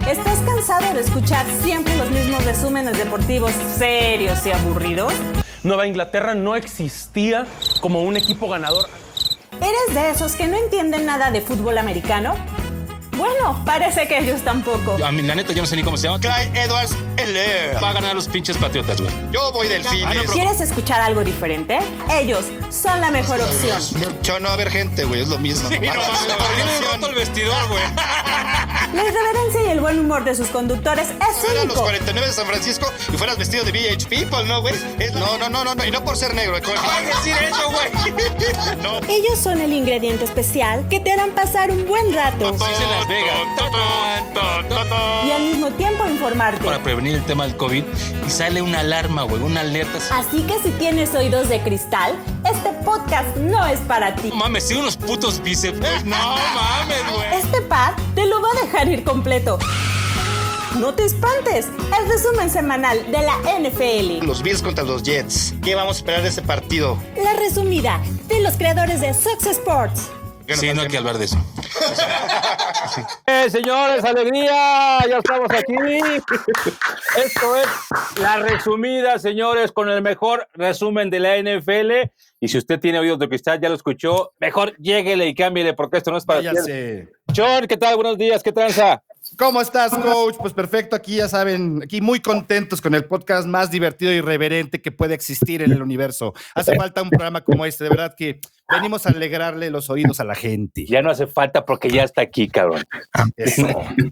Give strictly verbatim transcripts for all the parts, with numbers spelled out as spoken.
¿Estás cansado de escuchar siempre los mismos resúmenes deportivos serios y aburridos? Nueva Inglaterra no existía como un equipo ganador. ¿Eres de esos que no entienden nada de fútbol americano? Bueno, parece que ellos tampoco. A mí, la neta, yo no sé ni cómo se llama. Clyde Edwards-Helaire. Va a ganar los pinches Patriotas, güey. Yo voy Delfines. Ah, no, ¿Quieres escuchar algo diferente? Ellos son la mejor opción. Yo no va a haber gente, güey, es lo mismo. Sí, no, no, tiene roto el vestidor, güey. La irreverencia y el buen humor de sus conductores es Eran único. los cuarenta y nueve de San Francisco y fueras vestido de V H People, ¿no, güey? Es- No, no, no, no, no, y no por ser negro. ¿Cómo decir eso, güey? No. Ellos son el ingrediente especial que te harán pasar un buen rato Sí, es en Las Vegas. y al mismo tiempo informarte. Para prevenir el tema del COVID y sale una alarma, güey, una alerta. Así que si tienes oídos de cristal, este podcast no es para ti. No mames, sí, unos putos bíceps, güey. No mames, güey. Este par te lo va a dejar ir completo. No te espantes, el resumen semanal de la N F L. Los Bills contra los Jets. ¿Qué vamos a esperar de ese partido? La resumida de los creadores de Fox Sports. Sí, no hay que hablar de eso. Eh, señores, alegría, ya estamos aquí. Esto es la resumida, señores, con el mejor resumen de la N F L. Y si usted tiene oídos de cristal, ya lo escuchó, mejor lléguele y cámbiele, porque esto no es para Ya ti. sé. John, ¿qué tal? Buenos días, ¿qué tranza? ¿Cómo estás, coach? Pues perfecto, aquí ya saben, aquí muy contentos con el podcast más divertido y irreverente que puede existir en el universo. Hace falta un programa como este, de verdad que venimos a alegrarle los oídos a la gente. Ya no hace falta porque ya está aquí, cabrón. Eso.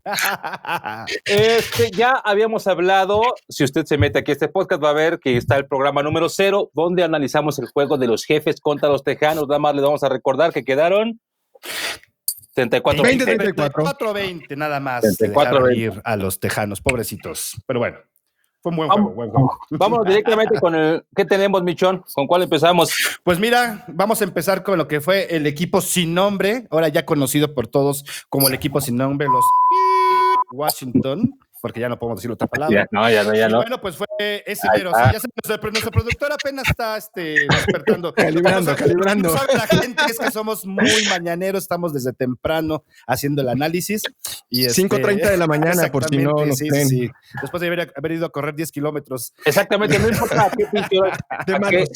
Este, ya habíamos hablado, si usted se mete aquí a este podcast va a ver que está el programa número cero, donde analizamos el juego de los Jefes contra los Tejanos. Nada más les vamos a recordar que quedaron treinta y cuatro veinte, veinte. treinta y cuatro veinte, nada más. treinta y cuatro dejaron veinte. ir a los Tejanos, pobrecitos. Pero bueno, fue un buen Vamos. juego, buen juego. Vamos directamente con el... ¿Qué tenemos, Michón? ¿Con cuál empezamos? Pues mira, vamos a empezar con lo que fue el equipo sin nombre, ahora ya conocido por todos como el equipo sin nombre, los Washington, porque ya no podemos decir otra palabra. Ya, no, ya no, ya Y no. bueno, pues fue ese Ahí mero. está. Sí, ya sé, nuestro, nuestro productor apenas está este, despertando. Calibrando, Lo que calibrando. no sabe la gente es que somos muy mañaneros, estamos desde temprano haciendo el análisis. Y este, cinco treinta de la mañana, por si no exactamente, nos sí, creen. sí, sí. Después de haber, haber ido a correr diez kilómetros. Exactamente, no importa qué pinche hora. De manos.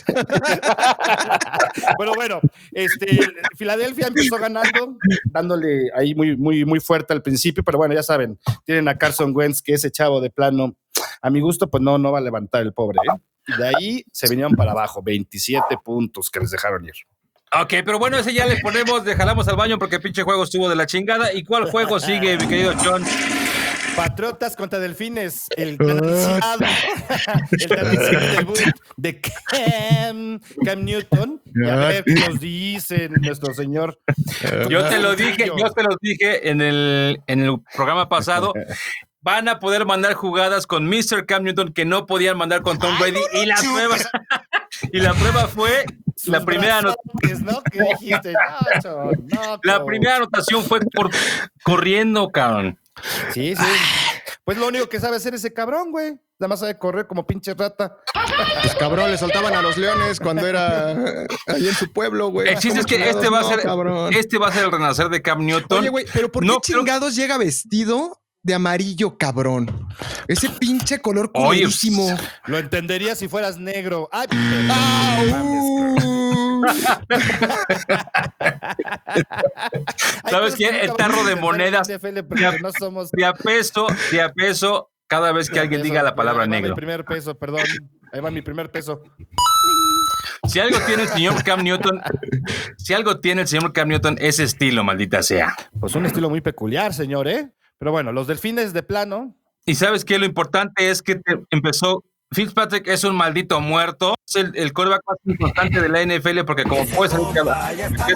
Pero bueno, este, Filadelfia empezó ganando, dándole ahí muy, muy, muy fuerte al principio, pero bueno, ya saben, tienen a Carson Wentz, que ese chavo de plano, a mi gusto, pues no, no va a levantar el pobre, ¿eh? Y de ahí se vinieron para abajo, veintisiete puntos que les dejaron ir. Ok, pero bueno, ese ya le ponemos, le jalamos al baño porque el pinche juego estuvo de la chingada. ¿Y cuál juego sigue, mi querido John? Patriotas contra Delfines, el tradicional, el tradicional debut de Cam, Cam Newton. Y a ver qué nos dice nuestro señor. Yo te lo dije, yo te lo dije en el, en el programa pasado. Van a poder mandar jugadas con mister Cam Newton que no podían mandar con Tom Brady. Y la prueba, y la prueba fue la Sus primera anot- brazotes, ¿no? ¿Qué dijiste? No, Chon, no, la coach. primera anotación fue por corriendo, cabrón. Sí, sí. Pues lo único que sabe hacer ese cabrón, güey. Nada más sabe correr como pinche rata. Pues cabrón, le soltaban a los leones cuando era ahí en su pueblo, güey. El chiste es que ¿Cómo este va a chingados? ser, No, cabrón. este va a ser el renacer de Cam Newton. Oye, güey, pero ¿por qué No creo- chingados llega vestido de amarillo, cabrón? Ese pinche color Oye, culerísimo. Lo entendería si fueras negro. Ay, Ah, no mames, uh. Hay ¿Sabes cosas qué? que nunca El vamos tarro a de entender en monedas. N F L porque no somos. De a peso, de a peso, cada vez que alguien diga la palabra Ahí va negro. Mi primer peso, perdón. Ahí va mi primer peso. Si algo tiene el señor Cam Newton, si algo tiene el señor Cam Newton, es estilo, maldita sea. Pues un estilo muy peculiar, señor, ¿eh? Pero bueno, los delfines de plano. Y sabes qué, lo importante es que te- empezó. Fitzpatrick es un maldito muerto. Es el, el quarterback más importante de la N F L porque como puede salir cada-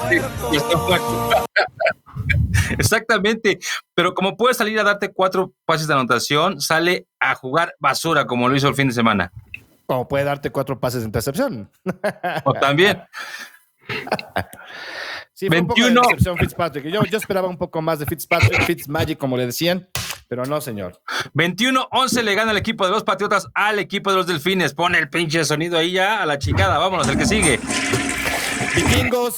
Exactamente, pero como puede salir a darte cuatro pases de anotación, sale a jugar basura como lo hizo el fin de semana. Como puede darte cuatro pases de intercepción. O también. Sí, fue un poco de veintiuno. decepción Fitzpatrick. Yo, yo esperaba un poco más de Fitzpatrick, Fitzmagic, como le decían, pero no, señor. veintiuno once le gana el equipo de los Patriotas al equipo de los Delfines. Pone el pinche sonido ahí ya a la chingada. Vámonos, el que sigue. Vikingos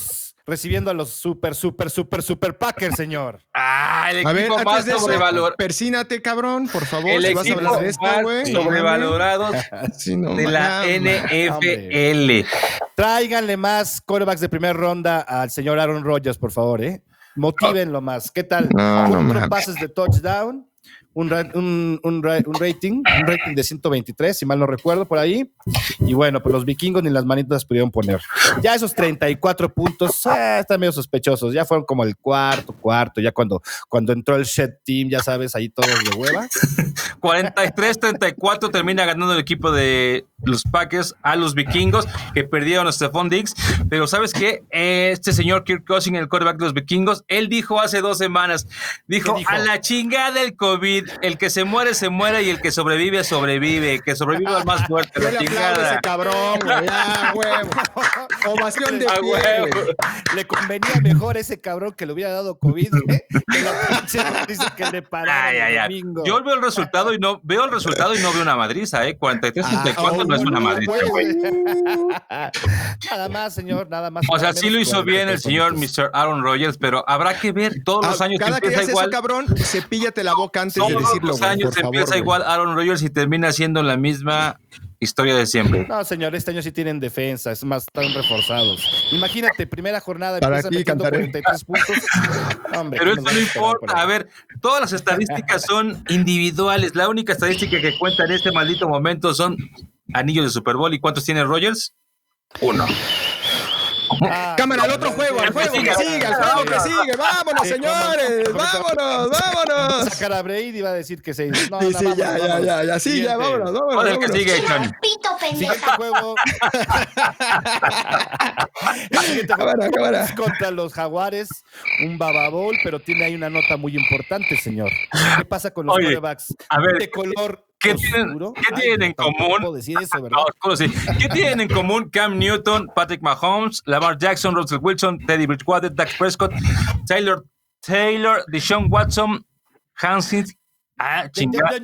recibiendo a los super, super, super, super Packers, señor. Ah, el A ver, equipo más antes de eso, sobrevalorado. persínate, cabrón, por favor. El si vas a equipo hablar de esto, más güey. sobrevalorado Sí, no, de la mames. N F L. Tráiganle más quarterbacks de primera ronda al señor Aaron Rodgers, por favor, ¿eh? Motívenlo más. ¿Qué tal? No, no Cuatro mames. pases de touchdown, un, ra- un, un, ra- un rating, un rating de ciento veintitrés, si mal no recuerdo, por ahí. Y bueno, pues los vikingos ni las manitas pudieron poner. Ya esos treinta y cuatro puntos eh, están medio sospechosos. Ya fueron como el cuarto, cuarto, ya cuando, cuando entró el Shed Team, ya sabes, ahí todos de hueva. cuarenta y tres treinta y cuatro termina ganando el equipo de los Packers a los vikingos, que perdieron a Stephon Diggs. Pero ¿sabes qué? Este señor Kirk Cousins, el quarterback de los vikingos, él dijo hace dos semanas, dijo, ¿Qué dijo? a la chingada del COVID, el que se muere, se muere, y el que sobrevive, sobrevive, que sobrevive al más fuerte, Yo la le aplaudo a ese chingada. cabrón, güey. Ya, huevo. Ovación de A pie, huevo. güey. Le convenía mejor ese cabrón que le hubiera dado COVID, ¿eh? Que la pinche noticia que le pararon Ay, ay, el ay. domingo. Yo veo el resultado y no veo el resultado y no veo una madriza, ¿eh? cuarenta y tres treinta y cuatro Ah, no es una no, madriza, pues, güey. Nada más, señor, nada más. O sea, nada sí lo menos hizo bien el cuarenta y tres señor puntos. mister Aaron Rodgers, pero habrá que ver todos los Ah, años que cada que empieza digas igual. eso, cabrón, cepíllate la boca antes de Todos decirlo, los güey, años por favor, empieza güey. igual Aaron Rodgers y termina siendo la misma historia de siempre. No, señor, este año sí tienen defensa, es más, están reforzados. Imagínate, primera jornada, Para empiezan ti metiendo cantaré. cuarenta y tres puntos. No, hombre, Pero ¿qué eso nos no vamos a esperar por importa. ahí? A ver, todas las estadísticas son individuales. La única estadística que cuenta en este maldito momento son anillos de Super Bowl. ¿Y cuántos tiene Rodgers? Uno. Ah, Cámara, al sí, otro sí, juego, sí, al sí, juego sí, que sí, sigue, al sí, juego sí, que sí. sigue. Vámonos, Sí, señores, ¿cómo- cómo- vámonos, vámonos. Sacar a Brady iba a decir que se. No, Sí, no, sí, vámonos, ya, ya, vámonos. ya, ya, sí, ya, Siguiente. vámonos, vámonos. ¿Cuál es el que vámonos. sigue, Johnny? Siguiente juego. Siguiente juego Cámara, cámara. es contra los Jaguares, un bababol, pero tiene ahí una nota muy importante, señor. ¿Qué pasa con los Oye, quarterbacks a ver, de color ¿qué oscuro? tienen- qué Ay, tienen en tampoco común? puedo decir eso, ¿verdad? No, oscuro sí. ¿Qué tienen en común Cam Newton, Patrick Mahomes, Lamar Jackson, Russell Wilson, Teddy Bridgewater, Dak Prescott, Taylor, Taylor, Deshaun Watson, Hansins, ah, chingada,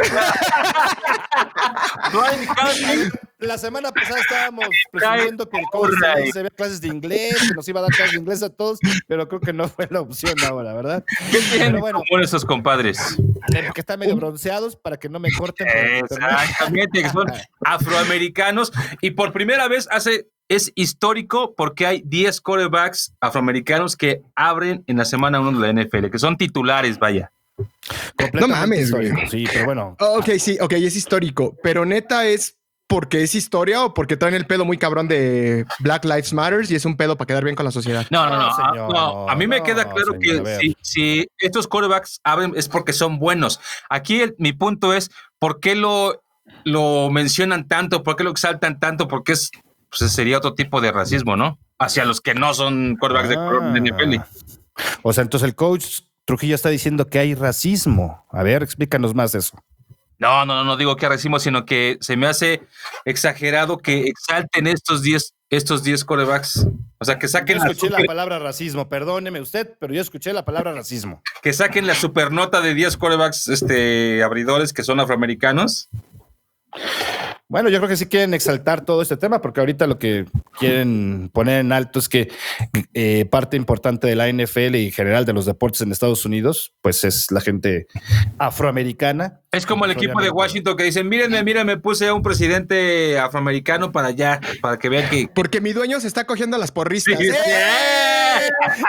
Ryan Hansins, La semana pasada estábamos presumiendo que el coach Right. se había clases de inglés, que nos iba a dar clases de inglés a todos, pero creo que no fue la opción ahora, ¿verdad? ¿Qué tienen Pero en bueno, común esos compadres? que están medio bronceados para que no me corten. por el internet. Exactamente, que son afroamericanos y por primera vez hace es histórico porque hay diez quarterbacks afroamericanos que abren en la semana uno de la N F L, que son titulares, vaya. Completamente No mames, güey. histórico, sí, pero bueno. Ok, sí, ok, es histórico, pero neta es porque es historia o porque traen el pedo muy cabrón de Black Lives Matter y es un pedo para quedar bien con la sociedad. No, no, no, No, no, señor, no. A mí me no, queda claro señor, a que ver. si, si estos quarterbacks abren es porque son buenos. Aquí el- mi punto es, ¿por qué lo, lo mencionan tanto? ¿Por qué lo exaltan tanto? Porque es, pues sería otro tipo de racismo, ¿no? Hacia los que no son quarterbacks de color de N F L. O sea, entonces el coach Trujillo está diciendo que hay racismo. A ver, explícanos más de eso. No, no, no, no digo que racismo, sino que se me hace exagerado que exalten estos diez estos diez quarterbacks. O sea, que Yo saquen, la escuché la super- palabra racismo, perdóneme usted, pero yo escuché la palabra racismo. que saquen la supernota de diez quarterbacks este, abridores que son afroamericanos. Bueno, yo creo que sí quieren exaltar todo este tema, porque ahorita lo que quieren poner en alto es que eh, parte importante de la N F L y en general de los deportes en Estados Unidos, pues es la gente afroamericana. Es como el equipo de Washington que dicen, mírenme, mírenme, puse a un presidente afroamericano para allá, para que vean que... Porque mi dueño se está cogiendo a las porristas. Sí, sí. ¡Eh!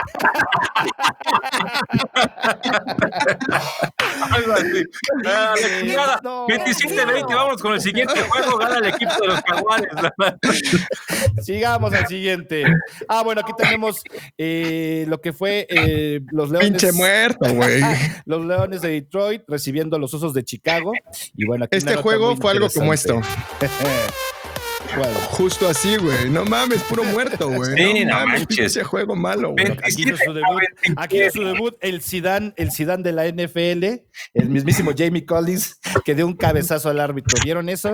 Algo así. Ah, la chingada. No, veintisiete veinte, vámonos con el siguiente juego, gana el equipo de los Jaguares. Sigamos al siguiente. Ah, bueno, aquí tenemos eh, lo que fue eh, los Leones. Pinche muerto, güey. Los Leones de Detroit recibiendo a los Osos de Chicago. Y bueno, aquí Este una nota juego muy fue algo como esto. interesante. ¿Cuál? Justo así, güey. No mames, puro muerto, güey. Sí, no mames, manches. pinche juego malo, güey. Aquí hizo su debut, aquí hizo su debut el Zidane, el Zidane de la N F L, el mismísimo Jamie Collins, que dio un cabezazo al árbitro. ¿Vieron eso?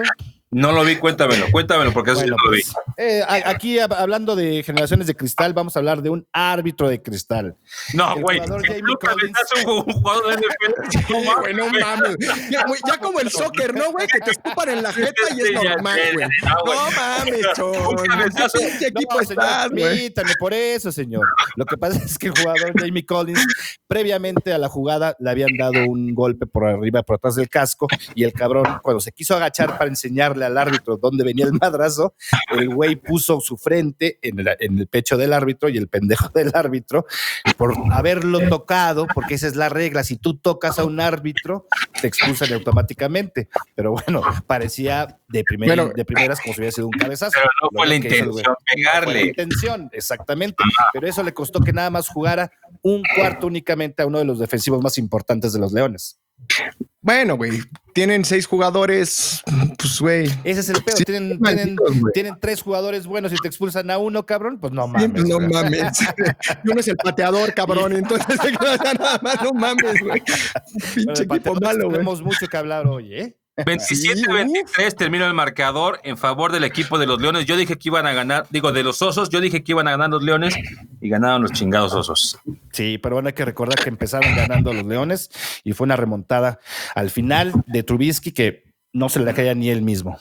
No lo vi, cuéntamelo, cuéntamelo, porque eso Bueno, sí no lo vi. pues, eh, a- aquí hab- hablando de generaciones de cristal, vamos a hablar de un árbitro de cristal. No, el güey. jugador Si Jamie nunca Collins- aventaste un, un jugador de N F L. Sí, güey, no mames. Ya, güey, ya como el soccer, ¿no, güey? Que te escupan en la jeta y es Sí, ya normal, sé, güey. no, güey. No mames, chon. Un cabezazo. ¿Qué equipo No, estás, señor, güey? permítame por eso, señor. Lo que pasa es que el jugador Jamie Collins, previamente a la jugada, le habían dado un golpe por arriba, por atrás del casco, y el cabrón, cuando se quiso agachar para enseñarle al árbitro dónde venía el madrazo, el güey puso su frente en el, en el pecho del árbitro, y el pendejo del árbitro, por haberlo tocado, porque esa es la regla, si tú tocas a un árbitro, te expulsan automáticamente. Pero bueno, parecía de, primer, Bueno, de primeras como si hubiera sido un cabezazo. Pero no Lo fue la que hizo el güey. intención No fue la pegarle. intención, exactamente. Pero eso le costó que nada más jugara un cuarto únicamente a uno de los defensivos más importantes de los Leones. Bueno, güey, tienen seis jugadores, pues, güey. Ese es el peor. Sí, tienen, malditos, tienen, güey. tienen tres jugadores buenos y te expulsan a uno, cabrón, pues no Sí, mames. pues, no güey. mames. Y uno es el pateador, cabrón, y entonces nada más, no mames, güey. Bueno, Pinche de equipo pateadores malo, güey. tenemos mucho que hablar hoy, ¿eh? veintisiete a veintitrés terminó el marcador en favor del equipo de los Leones. Yo dije que iban a ganar, digo, de los Osos, yo dije que iban a ganar los Leones y ganaron los chingados Osos. Sí, pero bueno, hay que recordar que empezaron ganando los Leones y fue una remontada al final de Trubisky que no se le caía ni él mismo.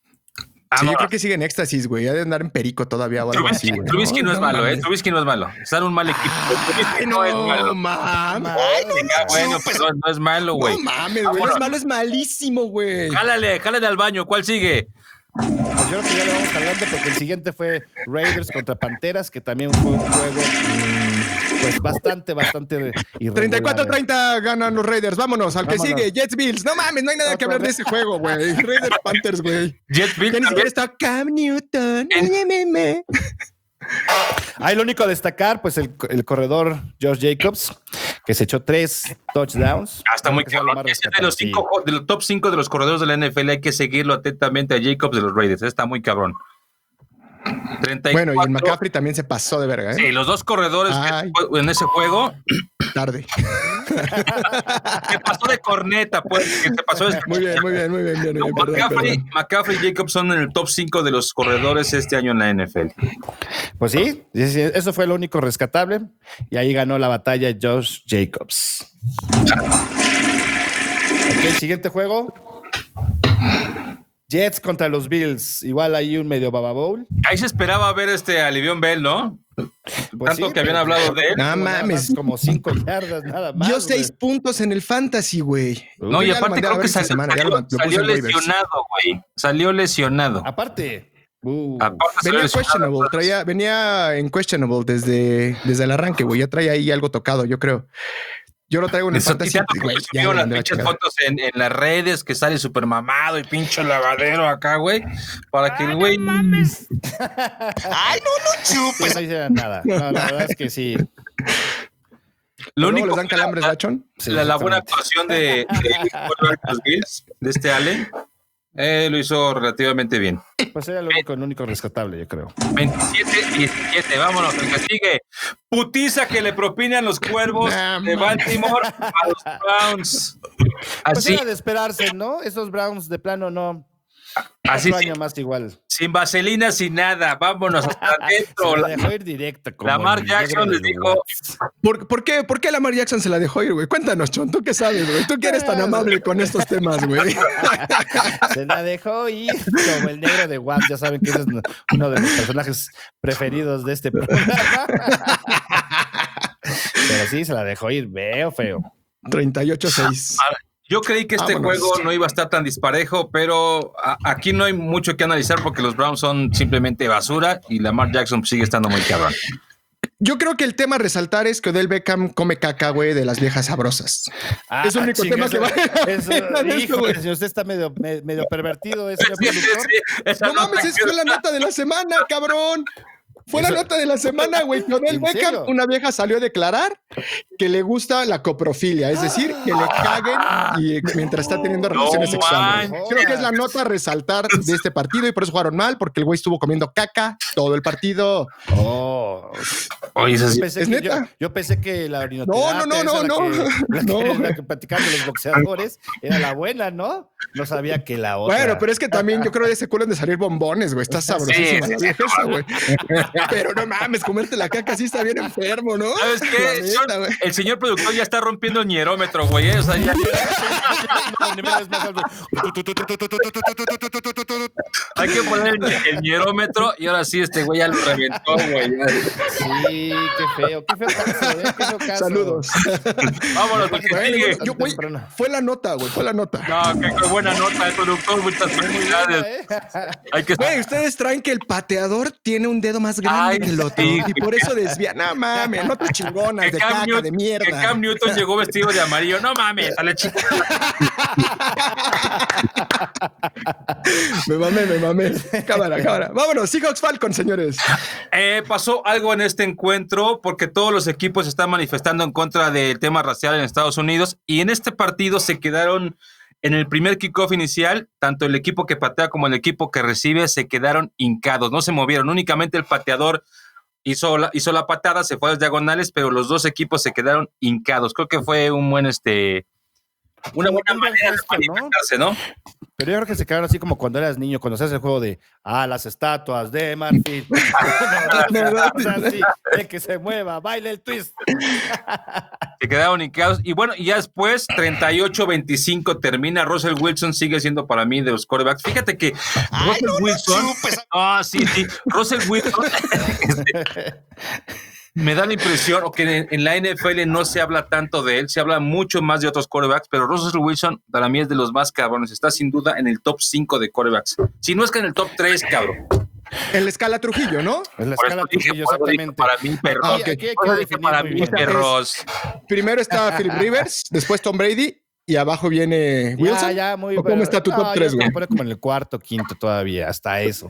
Ah, Sí, no, yo creo que sigue en éxtasis, güey. Ha de andar en perico todavía o algo así, Trubisky, güey. Trubisky no, es malo, mames. ¿eh? Trubisky no es malo. Están un mal equipo. Trubisky Ay, no, es no malo. mames. Ah, bueno, pues no, no es malo, güey. No mames, güey. No es malo, es malísimo, güey. Jálale, jálale al baño. ¿Cuál sigue? Pues yo creo que ya le vamos adelante porque el siguiente fue Raiders contra Panteras, que también fue un juego mm, pues bastante, bastante irregular. treinta y cuatro a treinta ganan los Raiders. Vámonos, al que Vámonos. sigue. Jets Bills. No mames, no hay nada que hablar de ese juego, güey. Raiders Panthers, güey. Jet Bill Ya ni siquiera también. está Cam Newton. En- Oye, meme. Ahí lo único a destacar, pues el, el corredor Josh Jacobs, que se echó tres touchdowns. Hasta muy Creo que fue lo cabrón. más Ese es de los, rescatable. cinco, de los top cinco de los corredores de la N F L. Hay que seguirlo atentamente a Jacobs de los Raiders. Está muy cabrón. treinta y cuatro. Bueno, y el McCaffrey también se pasó de verga, ¿eh? Sí, los dos corredores Ay. que, en ese juego Tarde. que pasó de corneta, pues, que se pasó de... Muy bien, muy bien, muy bien. bien, bien, perdón, McCaffrey, perdón. McCaffrey y Jacobs son en el top cinco de los corredores este año en la N F L. Pues sí, sí, sí, eso fue lo único rescatable. Y ahí ganó la batalla Josh Jacobs. Ok, siguiente juego. Jets contra los Bills. Igual ahí un medio Baba Bowl. Ahí se esperaba ver este a Le'Veon Bell, ¿no? Pues Tanto sí, que habían pero- hablado de él. No Nada mames. más como cinco yardas, nada más. Dio güey. seis puntos en el fantasy, güey. No, Yo y ya lo aparte mandé a creo ver que esta salió, semana, ya lo- salió- lo puse salió en waivers. lesionado, güey. Salió lesionado. Aparte. Uh, Aparte salió Venía lesionado. questionable, traía, venía en questionable desde, desde el arranque, güey. Ya traía ahí algo tocado, yo creo. Yo lo traigo en el Eso, fantasy. y tanto que güey, ya subieron le las mandé la pinches chingada. fotos en, en las redes que sale súper mamado y pinche lavadero acá, güey. Para que el güey. Ay, no, no sí, chupes. no hicieron nada. No, la verdad es que sí. Lo Luego único les dan que calambres, la, Bachón. Sí, la, la buena exactamente. actuación de, de los Bills, de este Allen, eh, lo hizo relativamente bien. Pues era lo único, lo único rescatable, yo creo. veintisiete diecisiete, vámonos, el que sigue. Putiza que le propinan los cuervos Nah, de man. Baltimore a los Browns. Pues Así, era de esperarse, ¿no? Esos Browns de plano no. así Otro sin, año más igual. sin vaselina, sin nada. Vámonos hasta adentro. Se la La- dejó ir directo. como Lamar el Jackson negro les de dijo- Watts. ¿Por, por qué, ¿Por qué Lamar Jackson se la dejó ir, güey? Cuéntanos, Chon. ¿Tú qué sabes, güey? ¿Tú que eres tan amable con estos temas, güey? Se la dejó ir como el negro de Watts. Ya saben que ese es uno de los personajes preferidos de este programa. Pero sí, se la dejó ir. Veo feo. treinta y ocho seis. Yo creí que este Vámonos. juego no iba a estar tan disparejo, pero a- aquí no hay mucho que analizar porque los Browns son simplemente basura y Lamar Jackson sigue estando muy cabrón. Yo creo que el tema a resaltar es que Odell Beckham come caca, güey, de las viejas sabrosas. Ah, Es el único chinga, tema que vale la eso, pena de esto, híjole, güey. señor, usted está medio, me- medio pervertido, ese Sí, sí, productor. sí, esa No nota mames, es que- fue la nota de la semana, cabrón. Fue la nota de la semana, güey. Odell ¿En Beckham, serio? una vieja salió a declarar que le gusta la coprofilia, es decir, que le caguen y mientras está teniendo relaciones No sexuales. manches. Creo que es la nota a resaltar de este partido y por eso jugaron mal, porque el güey estuvo comiendo caca todo el partido. Oh. Oye, eso sí. Yo pensé ¿Es que, neta? Yo, yo pensé que la orinoterapia, No, no, no, esa, no, la no. que, la que, No. la que platicaban de los boxeadores era la buena, ¿no? No sabía que la otra. Bueno, pero es que también yo creo que de ese culo han de salir bombones, güey. Está sabrosísima Sí, la sí, vieja esa, güey. Pero no mames, comerte la caca sí está bien enfermo, ¿no? ¿Sabes La qué? neta, Son- güey. el señor productor ya está rompiendo el hierómetro, güey. ¿eh? O sea, ya- hay que poner el, el hierómetro y ahora sí este güey ya lo reventó, güey. ya. Sí, qué feo, qué feo caso, ¿eh? Qué feo caso. Saludos. Vámonos, lo que Bueno, sigue. yo, güey, temprano. fue la nota, güey, fue la nota. No, qué, qué buena nota el productor, muchas felicidades. ¿Eh? Hay que Güey, ustedes traen que el pateador tiene un dedo más grande Ay, que el otro sí. y por eso desvía. No mames, notas chingonas que de Cam, caca, Newton, de que mierda. Cam Newton llegó vestido de amarillo. No mames, a la chica. Me mamé, me mamé. Cámara, cámara. Vámonos, Seahawks Falcons, señores. Eh, pasó algo en este encuentro porque todos los equipos están manifestando en contra del tema racial en Estados Unidos y en este partido se quedaron en el primer kickoff inicial, tanto el equipo que patea como el equipo que recibe se quedaron hincados, no se movieron, únicamente el pateador hizo la, hizo la patada, se fue a las diagonales, pero los dos equipos se quedaron hincados. Creo que fue un buen, este, una buena Un buen manera de gesto, ¿no? manifestarse, ¿no? Pero yo creo que se quedaron así como cuando eras niño, cuando se hace el juego de ah, las estatuas de marfil. No, no, o sea, sí, de que se mueva, baile el twist. Se quedaron hincados. Y bueno, y ya después, treinta y ocho veinticinco termina. Russell Wilson sigue siendo para mí de los quarterbacks. Fíjate que Russell Wilson. Ah, sí, sí. Russell Wilson. este, me da la impresión, o que en, en la N F L no se habla tanto de él, se habla mucho más de otros quarterbacks, pero Russell Wilson para mí es de los más cabrones. Está sin duda en el top cinco de quarterbacks. Si no es que en el top tres, cabrón. En la escala Trujillo, ¿no? En la Por escala eso dije, Trujillo, por eso dije exactamente. para mí, perros. Ah, ok. Aquí hay que Por eso dije definir para muy mí, bien. perros. Primero está Philip Rivers, después Tom Brady y abajo viene Wilson. Ya, ya, muy ¿O cómo bueno. está tu top No, tres, yo güey? me pone como en el cuarto, quinto todavía, hasta eso.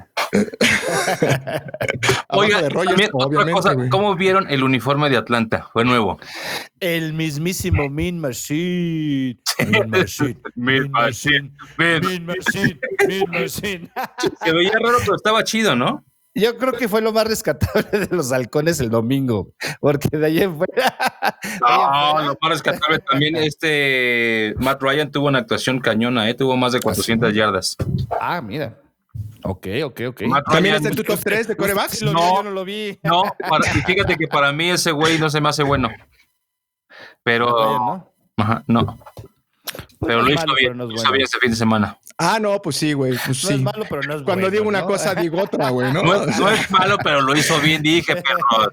Abajo Oiga, de Rogers, también otra obviamente, cosa, güey. ¿cómo vieron el uniforme de Atlanta? Fue nuevo. El mismísimo Mean Machine. Mean Machine. Mean Machine. Mean- Mean Machine. Mean Machine. Se veía raro, pero estaba chido, ¿no? Yo creo que fue lo más rescatable de los halcones el domingo, porque de ahí en fuera. de ahí en No, fuera- lo más rescatable también, este Matt Ryan tuvo una actuación cañona, ¿eh? Tuvo más de cuatrocientas yardas. Ah, mira. Ok, ok, ok. Matt ¿También Ryan- está en tu top tres de quarterbacks? Sí lo vi, No. yo no lo vi. No, para- y fíjate que para mí ese güey no se me hace bueno. Pero, Ryan, ¿no? ajá, no. Pero No lo es hizo malo, bien, pero no es lo hizo bueno. bien este fin de semana. Ah, no, pues sí, güey. Pues No sí. es malo, pero no es Cuando bueno, digo una ¿no? cosa, digo otra, güey, ¿no? No, es- no es malo, pero lo hizo bien, dije, perro.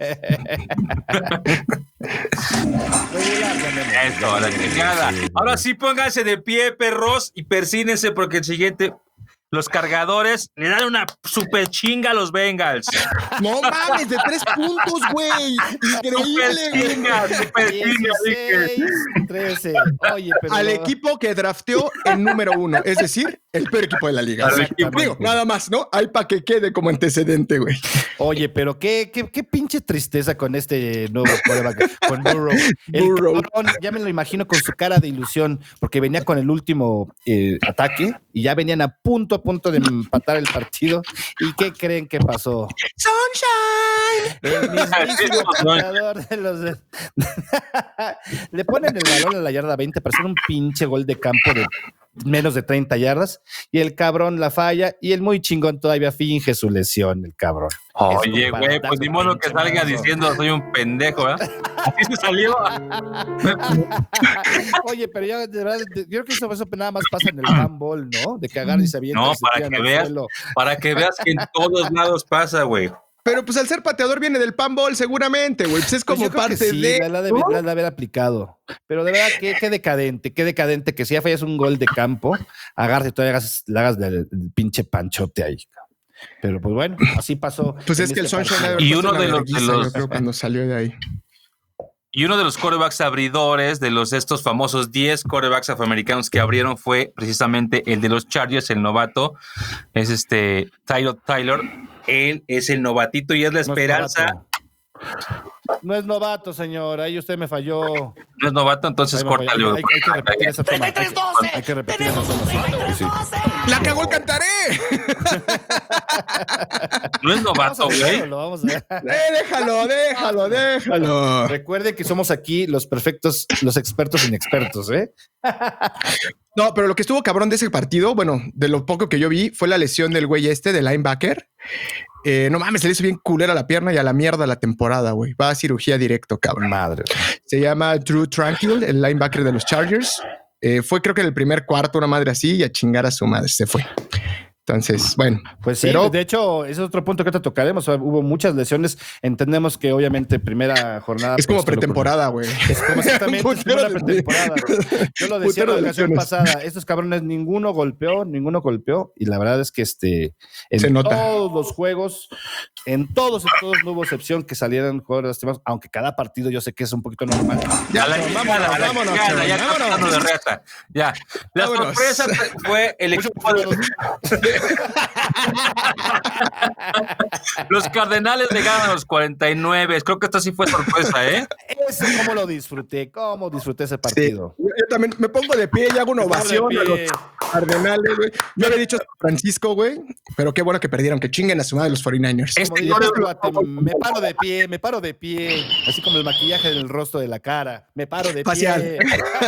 Regular, ganemos. Eso, la chingada. Ahora sí, pónganse de pie, perros, y persínense porque el siguiente, los cargadores le dan una super chinga a los Bengals. No mames, de tres puntos, güey. Super Increíble, güey. chinga, super chinga, dije. dieciséis, trece. Oye, pero. Al no- equipo que drafteó en número uno, es decir, el peor equipo de la liga. Al Sí. equipo. Digo, nada más, ¿no? Hay para que quede como antecedente, güey. Oye, pero qué, qué, qué pinche tristeza con este nuevo quarterback, con Burrow. El Burrow. cabrón, ya me lo imagino con su cara de ilusión, porque venía con el último eh, ataque y ya venían a punto, a punto de empatar el partido. ¿Y qué creen que pasó? Sunshine. El mismísimo pateador de los de- le ponen el balón a la yarda veinte para hacer un pinche gol de campo de menos de treinta yardas y el cabrón la falla y el muy chingón todavía finge su lesión, el cabrón. Oye, Es un güey, pues batazo, ni modo que pinche salga mazo. diciendo soy un pendejo, ¿verdad? Así se salió. Oye, pero ya de verdad, yo creo que eso, eso nada más pasa en el handball, ¿no? De que agarran y se avientan No, y se para tiran que al veas. suelo. Para que veas que en todos lados pasa, güey. Pero pues al ser pateador viene del panball seguramente, güey. Pues es Pues como yo creo que parte sí, de... la, la debe, la de haber aplicado. Pero de verdad, qué, qué decadente, qué decadente que si ya fallas un gol de campo, agarras y todavía hagas, le hagas del, del pinche panchote ahí. Pero pues bueno, así pasó. Pues en es que el este Sunshine partido. le Y había puesto uno de una los- de vergüenza, los- yo creo, cuando salió de ahí. Y uno de los quarterbacks abridores de los estos famosos diez quarterbacks afroamericanos que abrieron fue precisamente el de los Chargers, el novato, es este Tyler Tyler. Él es el novatito y es la esperanza. No es novato, señor. Ahí usted me falló. No es novato, entonces córtale. Hay, hay, hay que repetir esa toma. Hay que, hay que repetir esa toma. Sí, sí. ¡La cagó el Cantaré! No es novato, güey. Lo vamos a ver. Eh, déjalo, déjalo, déjalo. Recuerde que somos aquí los perfectos, los expertos inexpertos, ¿eh? No, pero lo que estuvo cabrón de ese partido, bueno, de lo poco que yo vi, fue la lesión del güey este, del linebacker. Eh, no mames, se le hizo bien culera la pierna y a la mierda la temporada, güey. Va a cirugía directo, cabrón. Madre. Se llama Drew Tranquill, el linebacker de los Chargers. Eh, fue creo que en el primer cuarto, una madre así, y a chingar a su madre se fue. Entonces, bueno. Pues sí, pero, de hecho, ese es otro punto que te tocaremos. O sea, hubo muchas lesiones. Entendemos que obviamente primera jornada... Es como pues, pretemporada, güey. Es como exactamente es como una pretemporada. Yo lo decía en la ocasión pasada. Estos cabrones, ninguno golpeó, ninguno golpeó. Y la verdad es que este en Se nota. todos los juegos, en todos, en todos no hubo excepción que salieran jugadores lastimados, aunque cada partido yo sé que es un poquito normal. Ya, la chingada, la vámonos, chingada, ya vámonos. tratando de reta. Ya. La Vámonos. sorpresa fue el equipo de... Los Cardenales le ganan a los cuarenta y nueve. Creo que esta sí fue sorpresa, ¿eh? Eso, cómo lo disfruté, cómo disfruté ese partido. Sí. Yo también me pongo de pie y hago una ovación a los Cardenales, güey. Yo había dicho San Francisco, güey, pero qué bueno que perdieron, que chinguen a su madre los cuarenta y nueve ers. Como Este diría no- este cuate, me paro de pie, me paro de pie, así como el maquillaje del rostro de la cara, me paro de Facial. pie.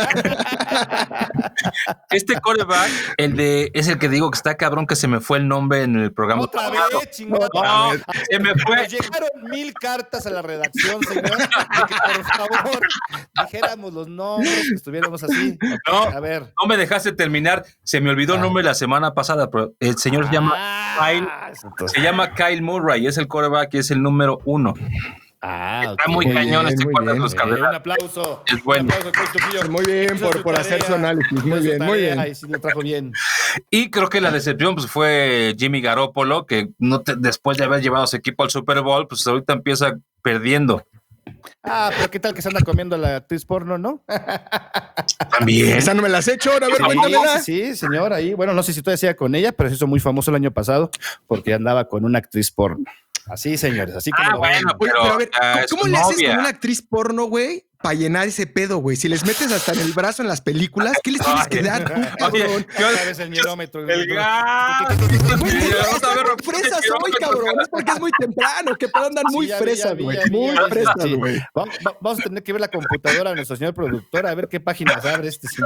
Este quarterback, el de, es el que digo que está cabrón, que se me fue el nombre en el programa. Otra pasado. vez, chingada. No, se me fue. Nos llegaron mil cartas a la redacción, señor, de que por favor dijéramos los nombres, que estuviéramos así. No. A ver. No me dejaste terminar. Se me olvidó el nombre la semana pasada, pero el señor se llama Kyle, Ah, entonces- se llama Kyle Murray, es el quarterback y es el número uno. Ah, Está ok. muy Muy cañón bien, este muy quarterback de bien. los Eh, Cardenales. un aplauso. Es bueno. Un aplauso, Coach Trujillo. Muy bien Hizo por, su por hacer tarea, su análisis. Muy hizo su bien, muy tarea, bien. Y sí lo trajo bien. Y creo que la decepción pues, fue Jimmy Garoppolo, que no te- después de haber llevado a su equipo al Super Bowl, pues ahorita empieza perdiendo. Ah, pero qué tal que se anda comiendo la actriz porno, ¿no? También. Esa no me la has hecho, ahora a ver, Sí, cuéntamela. Sí, sí, señor, ahí. Bueno, no sé si tú decías con ella, pero se hizo muy famoso el año pasado porque andaba con una actriz porno. Así, señores, así como Ah, lo ven. bueno, Oye, pero, pero a ver, ah, ¿cómo, es cómo su le haces novia. con una actriz porno, güey, para llenar ese pedo, güey? Si les metes hasta en el brazo en las películas, ¿qué les tienes que dar, tú, cabrón? yo- Otra vez el mirómetro. El gas. Güey, Sí, están vamos a ver, muy fresas hoy, cabrón. Es porque es muy temprano, que puedan andar muy Sí, ya vi, fresas, ya vi, güey. ya vi, Muy ya vi, fresas, sí. güey. Vamos, va- vamos a tener que ver la computadora de nuestro señor productor a ver qué páginas abre este señor.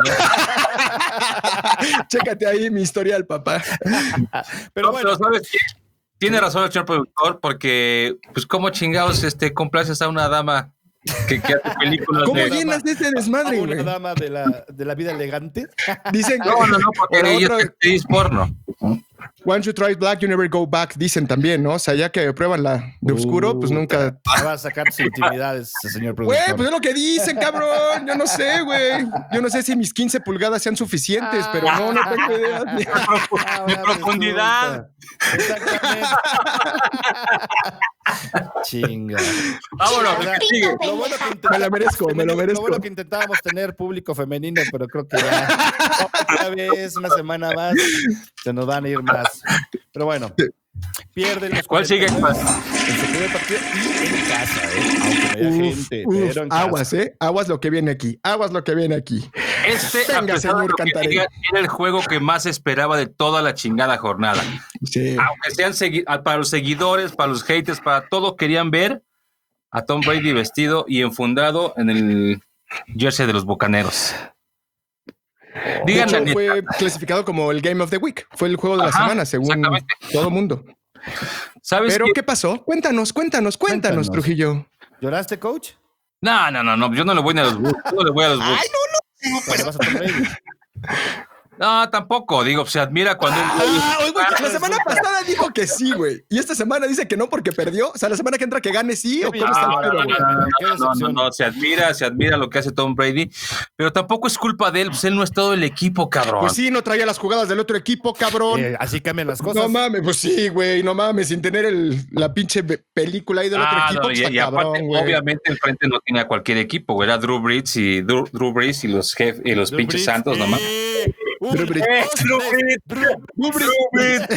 Chécate ahí mi historial, papá. Pero No, bueno, pero ¿sabes qué? Tiene razón el señor productor, porque, pues, ¿cómo chingados este, complaces a una dama que, que hace películas ¿Cómo de... llenas de ese desmadre, una güey? dama de la, de la vida elegante. Dicen que No, no, no, porque o ella otra- es actriz porno. Once you try black, you never go back, dicen también, ¿no? O sea, ya que prueban la de oscuro, pues nunca. Me va a sacar sus intimidades, señor Güey, productor. pues es lo que dicen, cabrón. Yo no sé, güey. Yo no sé si mis quince pulgadas sean suficientes, pero no, no tengo idea. Ah, de ahora profundidad. resulta. Exactamente. Chinga. Vámonos, O sea, el que sigue. Lo bueno que Me la intentábamos merezco, me lo tener- merezco. Lo bueno que intentábamos tener público femenino, pero creo que ya otra vez, una semana más, se nos van a ir más. Pero bueno, pierden los ¿Cuál sigue? cuarenta y nueve en su primer partido y en casa, ¿eh? Aunque no haya Uf, gente, uf, pero en casa. aguas, ¿eh? Aguas lo que viene aquí. Aguas lo que viene aquí. Este, Venga, a pesar de señor lo que Cantaré. digan, era el juego que más esperaba de toda la chingada jornada. Sí. Aunque sean segui- para los seguidores, para los haters, para todo, querían ver a Tom Brady vestido y enfundado en el jersey de los Bucaneros. De Digan la hecho, neta. fue clasificado como el Game of the Week. Fue el juego de la Ajá, semana, según exactamente. todo mundo. ¿Sabes Pero, qué? ¿qué pasó? Cuéntanos, cuéntanos, cuéntanos, Cuéntanos. Trujillo. ¿Lloraste, coach? No, no, no, no, yo no le voy a los Bucs, yo no le voy a los Bucs. Bueno, vas a Tom Brady. No, tampoco, digo, se admira cuando... un- Ah, güey, la semana pasada dijo que sí, güey. Y esta semana dice que no porque perdió. O sea, la semana que entra que gane sí o cómo está el No, pedo, no, güey. no, no, Qué no, no, decepción. no, se admira, se admira lo que hace Tom Brady, pero tampoco es culpa de él, pues él no es todo el equipo, cabrón. Pues sí, no traía las jugadas del otro equipo, cabrón. Eh, así cambian las cosas. No mames, pues sí, güey, no mames, sin tener el, la pinche be- película ahí del otro Ah, equipo, no, pues y, está y aparte, cabrón, güey. obviamente, enfrente no tenía cualquier equipo, güey, era Drew Brees y Drew, Drew Brees y los jefes y los Drew pinches Brees, Santos, eh, nomás. un, Drew Brees. dos, Drew tres, Brees. Drew- Drew Brees.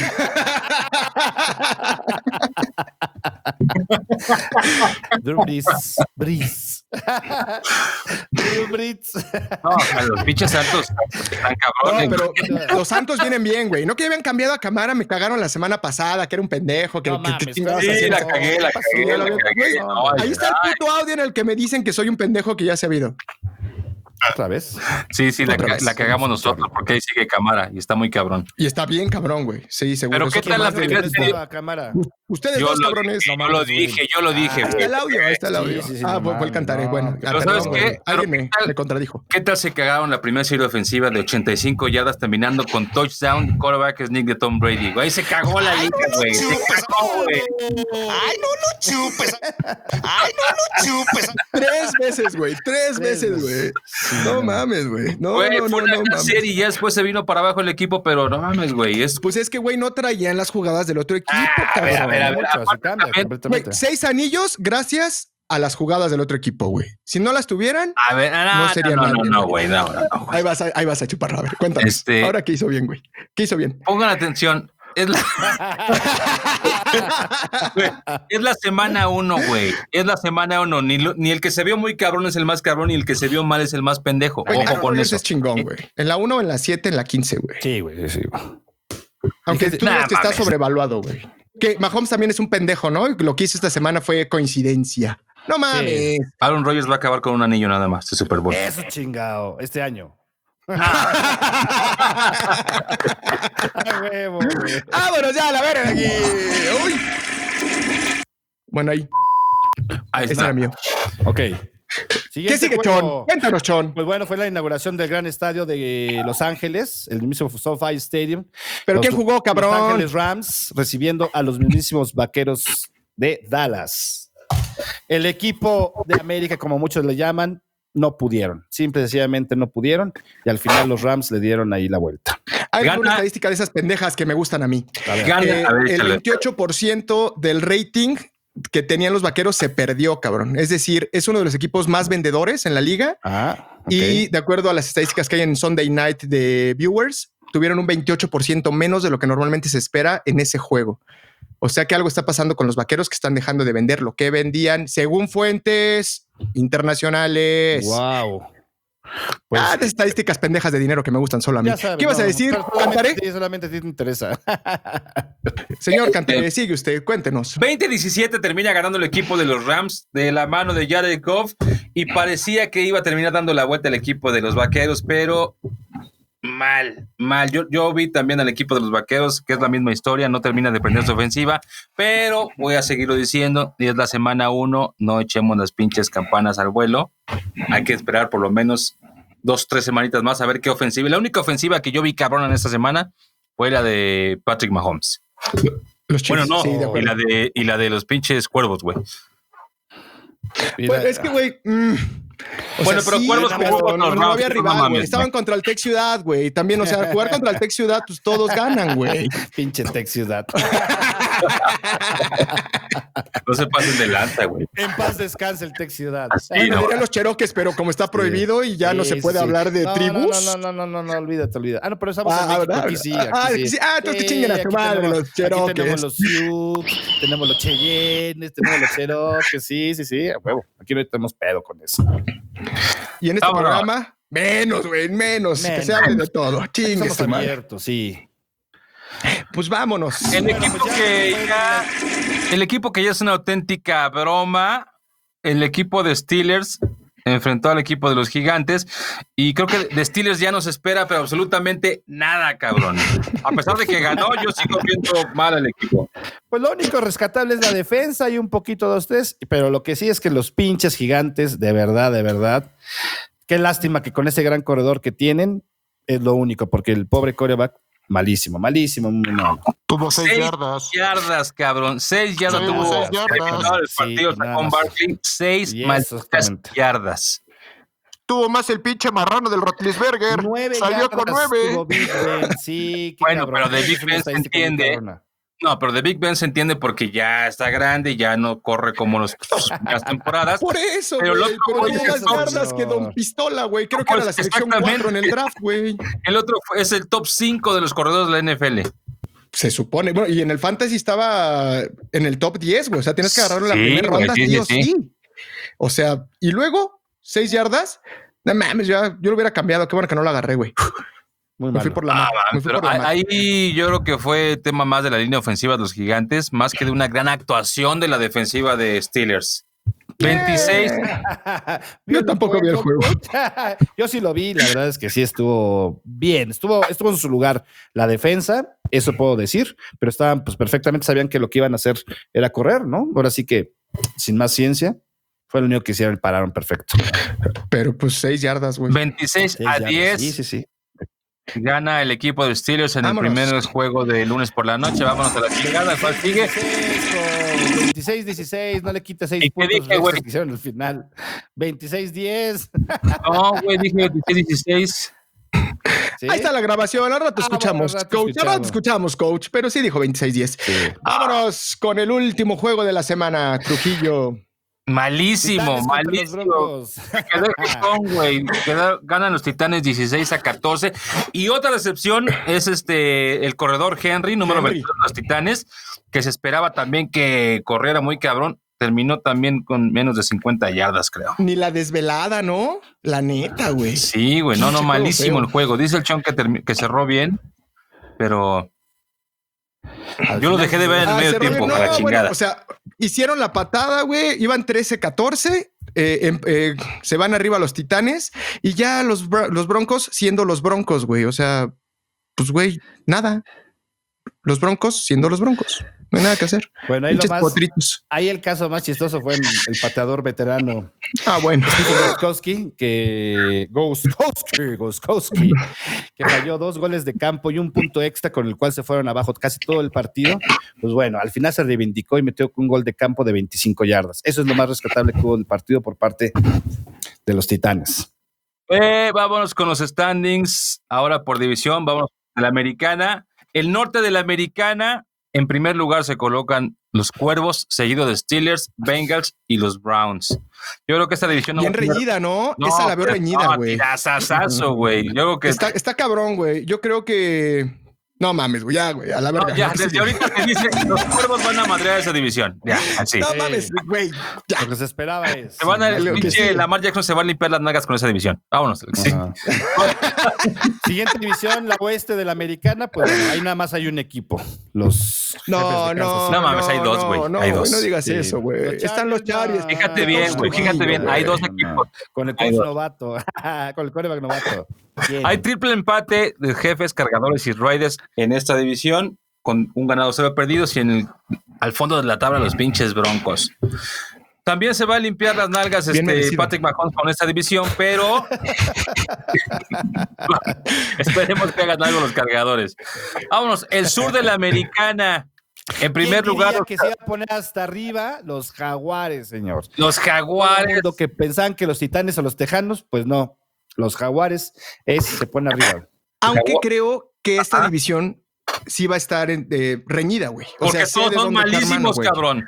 Drew Brees. Brees. Drew Brees. No, o sea, los pinches Santos están No, cabrones. pero los Santos vienen bien, güey. No que habían cambiado a Camara, me cagaron la semana pasada, que era un pendejo, que, No que- que mames, chingados Sí, haciendo. la cagué, la ¿qué pasó? cagué, la Güey, cagué. No, ahí está el ay, puto audio en el que me dicen que soy un pendejo que ya se ha habido. Otra vez. Sí, sí, la, Otra ca- vez. la cagamos nosotros, porque ahí sigue Cámara y está muy cabrón. Y está bien, cabrón, güey. Sí, seguro. Pero Es ¿qué otro tal la más de- primera ¿Quién serie? estaba, cámara? Ustedes Yo dos, lo, cabrones. dije, yo lo dije, yo lo dije. Ahí está güey. el audio, ahí está el Sí, audio. sí, sí, ah, no fue, fue el mames, cantaré. no. Bueno, Pero ¿sabes perdón, qué? güey. Alguien Pero me, ¿qué tal? me contradijo. ¿Qué tal se cagaron la primera serie ofensiva de ochenta y cinco yardas terminando con touchdown, quarterback sneak de Tom Brady? Güey, se cagó la liga, güey. Se cagó, güey. Ay, no lo chupes. Ay, no lo chupes. Tres veces, güey. Tres veces, güey. No mames, güey. No, Güey, no, fue no, una no gran mames. serie y ya después se vino para abajo el equipo, pero no mames, güey. Es Pues es que, güey, no traían las jugadas del otro equipo, a ver, cabrón. a ver, a ver, Mucho, se aparte cambia también- Güey, completamente. seis anillos gracias a las jugadas del otro equipo, güey. Si no las tuvieran, A ver, no, No no, sería no, no, nadie, no, güey. güey, no, no, no, güey. ahí vas a, ahí vas a chuparlo. A ver, cuéntame. Este- Ahora, ¿qué hizo bien, güey? ¿Qué hizo bien? Pongan atención. Es la, Güey, es la semana uno, güey. Es la semana uno. Ni, lo- ni el que se vio muy cabrón es el más cabrón, ni el que se vio mal es el más pendejo. Güey, Ojo Aaron con Rodgers eso. es chingón, güey. En la uno, en la siete, en la quince, güey. Sí, güey, sí. Aunque Dije, tú nah, digas que está mames. sobrevaluado, güey. Que Mahomes también es un pendejo, ¿no? Lo que hizo esta semana fue coincidencia. No mames. Aaron Rodgers va a acabar con un anillo nada más de Super Bowl. Eso chingado, este año. Ay, huevo, güey. ¡Vámonos ya a la verga aquí! ¡Uy! Bueno, ahí. Ahí Ese está. era mío. Ok. ¿Qué Siguiente sigue, juego. Chon? Cuéntanos, Chon. Pues bueno, fue la inauguración del gran estadio de Los Ángeles, el mismo SoFi Stadium. ¿Pero Los- quién jugó, cabrón? Los Ángeles Rams recibiendo a los mismísimos vaqueros de Dallas. El equipo de América, como muchos le llaman, no pudieron. Simple y sencillamente no pudieron. Y al final los Rams le dieron ahí la vuelta. Hay Gana- una estadística de esas pendejas que me gustan a mí. A ver. Gana, Eh, a ver, el échale. veintiocho por ciento del rating que tenían los vaqueros se perdió, cabrón. Es decir, es uno de los equipos más vendedores en la liga. Ah, ok. Y de acuerdo a las estadísticas que hay en Sunday Night de viewers, tuvieron un veintiocho por ciento menos de lo que normalmente se espera en ese juego. O sea que algo está pasando con los vaqueros que están dejando de vender lo que vendían según fuentes internacionales. Wow. Pues, ah, de estadísticas pendejas de dinero que me gustan solo a mí. ya sabes, ¿Qué ibas a no, decir, pero solamente- Cantaré? sí, solamente a ti te interesa. Señor Cantaré, sigue usted, cuéntenos. veinte diecisiete termina ganando el equipo de los Rams de la mano de Jared Goff y parecía que iba a terminar dando la vuelta al equipo de los Vaqueros, pero mal, mal. Yo, yo vi también al equipo de los Vaqueros, que es la misma historia, no termina de prender su ofensiva, pero voy a seguirlo diciendo, y es la semana uno, no echemos las pinches campanas al vuelo, hay que esperar por lo menos dos, tres semanitas más a ver qué ofensiva. La única ofensiva que yo vi cabrón en esta semana fue la de Patrick Mahomes. Los Bueno, Chiefs, no, sí, de y, acuerdo. la de, y la de los pinches cuervos, güey. Pues, es que, güey. mm, o Bueno, sea, pero sí, Cuervos pero jugó con no, los no Rams, había no rival, mames, güey. Estaban no. contra el Tech Ciudad, güey. También, o sea, jugar contra el Tech Ciudad, pues todos ganan, güey. Pinche Tech Ciudad. No se pasen de lanza, güey. En paz descanse el Tech Ciudad. Así, Bueno, no. dirían los cheroques, pero como está prohibido y ya no Sí, se sí, puede sí. hablar de No, tribus. No, no, no, no, no, no, olvídate, olvídate. Ah, no, pero estamos Ah, en México, ¿verdad? aquí sí, Ah, aquí aquí sí. sí. Ah, entonces que chinguen a su aquí madre tenemos- los Aquí tenemos cheroques. los Sioux, tenemos los Cheyennes, tenemos los Cheroques, sí, sí, sí, a huevo. Aquí no tenemos pedo con eso. Y en este Vámonos. programa, menos, güey, menos, que Menos. se hable de todo. Chingue Somos su madre. abiertos, sí. Pues vámonos. El Bueno, equipo pues ya, que pues, ya, el equipo que ya es una auténtica broma, el equipo de Steelers enfrentó al equipo de los Gigantes y creo que de Steelers ya no se espera pero absolutamente nada, cabrón. A pesar de que ganó, yo sigo viendo mal al equipo. Pues lo único rescatable es la defensa y un poquito dos, tres, pero lo que sí es que los pinches Gigantes, de verdad, de verdad, qué lástima que con ese gran corredor que tienen, Es lo único, porque el pobre quarterback, malísimo, malísimo, muy malo. Tuvo seis, Seis yardas. yardas, cabrón. Seis yardas Sí, tuvo seis yardas. el partido Sí, nada con más. Barkley. Seis Y malditas exactamente. yardas. Tuvo más el pinche marrano del Rotlisberger. Nueve Salió yardas con nueve. tuvo Big Ben, sí, qué Bueno, cabrón. pero de Esa Big es una Ben se estadística muy entiende. cabrona. No, pero de Big Ben se entiende porque ya está grande y ya no corre como los, las temporadas. Por eso, Pero güey. el otro Pero güey tuvo es más el top, yardas que Don Pistola, güey. Creo que Pues, era la selección exactamente. cuatro en el draft, güey. El otro fue- es el top cinco de los corredores de la N F L. Se supone. Bueno, y en el fantasy estaba en el top diez, güey. O sea, tienes que agarrarlo en la Sí, primera güey, ronda, sí, sí, sí, o sí. sí. O sea, y luego, seis yardas. No mames, ya, yo lo hubiera cambiado. Qué bueno que no lo agarré, güey. Muy Me fui malo. por la mano. Me fui Pero por la mano. ahí yo creo que fue tema más de la línea ofensiva de los Gigantes, más que de una gran actuación de la defensiva de Steelers. veintiséis. Yo tampoco vi el juego. Yo sí lo vi, la verdad es que sí estuvo bien, estuvo, estuvo en su lugar la defensa, eso puedo decir, pero estaban pues perfectamente, sabían que lo que iban a hacer era correr, ¿no? Ahora sí que sin más ciencia, fue lo único que hicieron, pararon perfecto. Pero pues seis yardas, güey. veintiséis Sí, a ya, diez. Sí, sí, sí. Gana el equipo de Steelers en Vámonos. el primer juego de lunes por la noche. Vámonos a la chingada. ¿Cuál sigue? veintiséis dieciséis, no le quita seis ¿Y qué puntos dije, güey? que hicieron al final. veintiséis diez. No, güey, dije veintiséis dieciséis. ¿Sí? Ahí está la grabación. Ahora te Ah, escuchamos, bueno, al rato coach. Ahora te escuchamos. escuchamos, coach. Pero sí dijo veintiséis diez. Sí. Vámonos con el último juego de la semana, Trujillo. Malísimo, Titanes contra los malísimo. Broncos. Quedó el jetón, güey. Queda- Ganan los Titanes dieciséis a catorce. Y otra decepción es este el corredor Henry, número Henry. veintidós de los Titanes, que se esperaba también que corriera muy cabrón. Terminó también con menos de cincuenta yardas, creo. Ni la desvelada, ¿no? La neta, güey. Sí, güey. No, no, Pinche juego malísimo feo. el juego. Dice el Chon que, termi- que cerró bien, pero Al yo lo final dejé de ver en el Ah, medio cerró bien. tiempo, No, a la bueno, chingada. o sea, hicieron la patada, güey. Iban trece catorce. eh, em- eh, se van arriba los Titanes y ya los, bro- los Broncos siendo los Broncos, güey. O sea, pues, güey, nada. Los Broncos siendo los Broncos. No hay nada que hacer. Bueno, ahí lo Pinches más, potritos. ahí el caso más chistoso fue el, el pateador veterano Ah, bueno. Gostkowski, que Gostkowski, Gostkowski, que falló dos goles de campo y un punto extra con el cual se fueron abajo casi todo el partido. Pues bueno, al final se reivindicó y metió un gol de campo de veinticinco yardas. Eso es lo más rescatable que hubo del partido por parte de los Titanes. Eh, vámonos con los standings. Ahora por división, vámonos a la americana. El norte de la americana, en primer lugar se colocan los Cuervos, seguido de Steelers, Bengals y los Browns. Yo creo que esta división no Bien va a tener- reñida, ¿no? No, Esa la veo pero reñida, no, güey. tirazazazo, güey. Yo creo que Está, está cabrón, güey. Yo creo que. No mames, güey. Ya, güey. A la no, verga. ya, No, sí, desde ya. ahorita te dice los Cuervos van a madrear esa división. Ya, así. No Sí. mames, güey. Ya. Lo que se esperaba es. Se van a, lo que pinche sigue. Lamar Jackson se va a limpiar las nalgas con esa división. Vámonos. Sí. Ajá. Siguiente división, la oeste de la americana, pues bueno, ahí nada más hay un equipo. Los No, Jefes de no. Kansas. No mames, hay dos, güey. No, no, Hay dos. güey, no digas Sí. eso, güey. Los Están los Chargers, Chargers. no. Fíjate bien, güey. Fíjate bien. Hay dos equipos. Con el Hay coach dos. novato. Con el quarterback novato. Bien. Hay triple empate de Jefes, Cargadores y Raiders en esta división, con un ganado, cero perdidos, y en el, al fondo de la tabla los pinches Broncos. También se va a limpiar las nalgas Bien este, merecido. Patrick Mahomes con esta división, pero esperemos que hagan algo los Cargadores. Vámonos, el sur de la americana. En primer ¿Quién diría lugar, que se iba a poner hasta arriba los Jaguares, señor. los Jaguares. Lo que pensaban que los Titanes o los Tejanos, pues no. Los Jaguares es se pone arriba. Aunque creo que esta división sí va a estar en- eh, reñida, güey. O Porque sea, sé todos de son dónde echar mano, malísimos, güey. cabrón.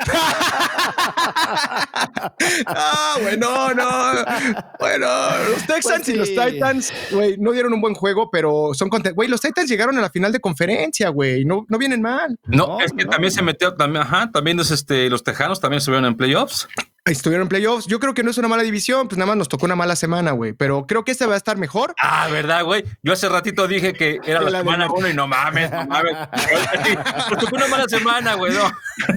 Ah, güey, no, no. Bueno, los Texans Pues y los sí. Titans, güey, no dieron un buen juego, pero son contentos. Güey, los Titans llegaron a la final de conferencia, güey. No, no vienen mal. No, No, es que no, también no. se metió, también, ajá, también es este, los Tejanos también estuvieron en playoffs. Estuvieron en playoffs. Yo creo que no es una mala división, pues nada más nos tocó una mala semana, güey. Pero creo que esta va a estar mejor. Ah, ¿verdad, güey? Yo hace ratito dije que era la, La del semana norte. uno y no mames, no mames. Porque fue una mala semana, güey, no.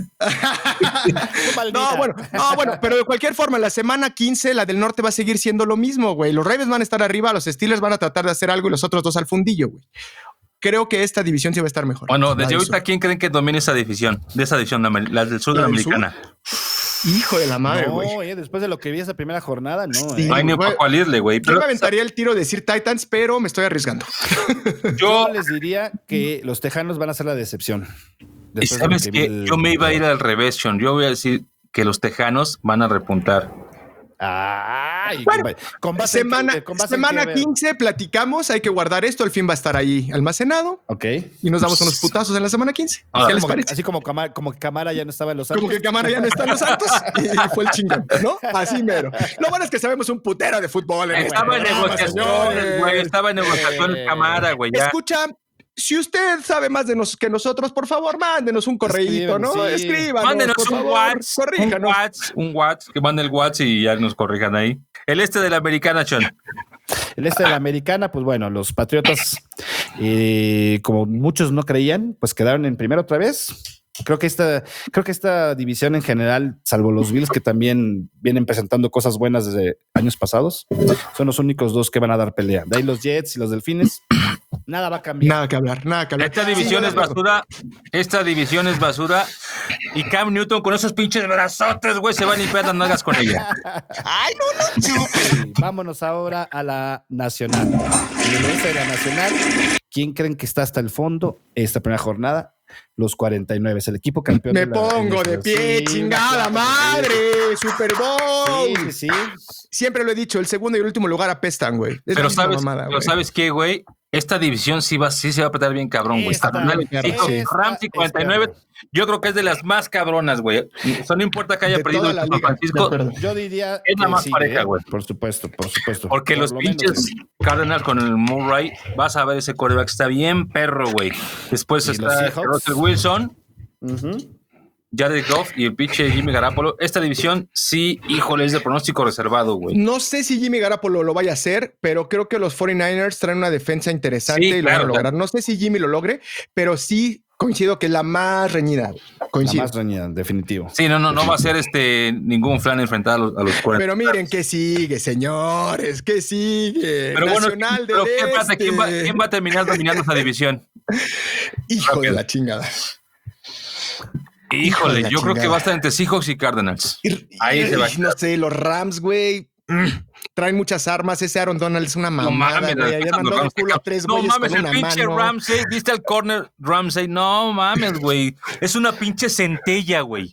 No, bueno, no, bueno, pero de cualquier forma, la semana quince, la del norte va a seguir siendo lo mismo, güey. Los Ravens van a estar arriba, los Steelers van a tratar de hacer algo y los otros dos al fundillo, güey. Creo que esta división sí va a estar mejor. Bueno, La desde del ahorita, sur. ¿quién creen que domine esa división? De esa división, la, la del sur de la ¿La del sur? americana. Hijo de la madre, güey. No, eh, después de lo que vi esa primera jornada, no. Sí. eh. No hay ni güey. para cuál irle, güey. Yo Pero me aventaría el tiro de decir Titans, pero me estoy arriesgando. Yo yo, les diría que los Tejanos van a ser la decepción. y Después de lo sabes que vi que el- yo me iba a ir al revés, Sean. Yo voy a decir que los Tejanos van a repuntar. Ay, Bueno, con- con base en- Semana, con base en semana qué, a ver. quince, platicamos. Hay que guardar esto. El fin va a estar ahí almacenado. Ok. Y nos damos unos putazos en la semana quince. Ah, ¿Qué les Como- parece? así como Camara, como que Camara ya no estaba en los Santos. Como que Cámara ya no está en los Santos y fue el chingón, ¿no? Así mero. Lo bueno es que sabemos un putero de fútbol. En Estaba en este programa, negociaciones, señores. güey. Estaba en negociaciones, Eh, Camara, güey. Ya. Escucha, si usted sabe más de nos, que nosotros, por favor, mándenos un correíto, ¿no? Escriban, sí. Escríbanos, Mándenos por un favor. WhatsApp, un Corríjanos. WhatsApp, un WhatsApp, que mande el WhatsApp y ya nos corrijan ahí. El este de la americana, Sean. El este de la americana, pues bueno, los Patriotas, eh, como muchos no creían, pues quedaron en primero otra vez. Creo que esta, creo que esta división en general, salvo los Bills, que también vienen presentando cosas buenas desde años pasados, son los únicos dos que van a dar pelea. De ahí los Jets y los Delfines, nada va a cambiar. Nada que hablar, nada que hablar. Esta división Sí, es de acuerdo. basura. Esta división es basura. Y Cam Newton con esos pinches brazotes, güey, se va a limpiar las nalgas con ella. Ay, no, no chupes. Sí, vámonos ahora a la nacional. En el oeste de la nacional, ¿quién creen que está hasta el fondo esta primera jornada? Los cuarenta y nueve, es el equipo campeón. Me de la pongo de N F L. pie, Sí, chingada claro, madre, Super Bowl. Sí, sí, sí. Siempre lo he dicho, el segundo y el último lugar apestan, güey. Es la Pero misma sabes, mamada, pero güey. ¿sabes qué, güey? Esta división sí, va, sí se va a apretar bien cabrón, güey. Esta, Cardenales, esta, Seahawks, esta Rams y es cuarenta y nueve, perro. yo creo que es de las más cabronas, güey. O sea, no importa que haya De perdido toda el la San liga, de Francisco, acuerdo. Yo diría Es la que más sí, pareja, ¿eh? güey. Por supuesto, por supuesto. porque Por los lo menos, pinches sí. Cardinals con el Murray, vas a ver ese quarterback, está bien perro, güey. Después ¿Y los está Seahawks? Russell Wilson, Ujú. Jared Goff y el pinche Jimmy Garoppolo. Esta división, sí, híjole, es de pronóstico reservado, güey. No sé si Jimmy Garoppolo lo vaya a hacer, pero creo que los cuarenta y nueve ers traen una defensa interesante Sí, y lo claro, van a lograr. claro. No sé si Jimmy lo logre, pero sí coincido que es la más reñida. La Coincido. más reñida, definitivo. Sí, no, no, no va a ser este ningún flan enfrentar a los, a los cuarenta. Pero miren que sigue, señores, que sigue. Pero bueno, Nacional pero del ¿qué pasa? Este. ¿Quién va, quién va a terminar dominando esa división? Hijo de la chingada. Hijo de Híjole, la yo creo que chingada. va a estar entre Seahawks y Cardinals. Ahí se va a No sé, los Rams, güey. mm, Traen muchas armas. Ese Aaron Donald es una No mamada, mames, güey. las Ayer patas mandó los de Rams, culo a tres no güeyes mames, con el una pinche mano. Ramsey, ¿viste el corner Ramsey? No mames, güey. Es una pinche centella, güey.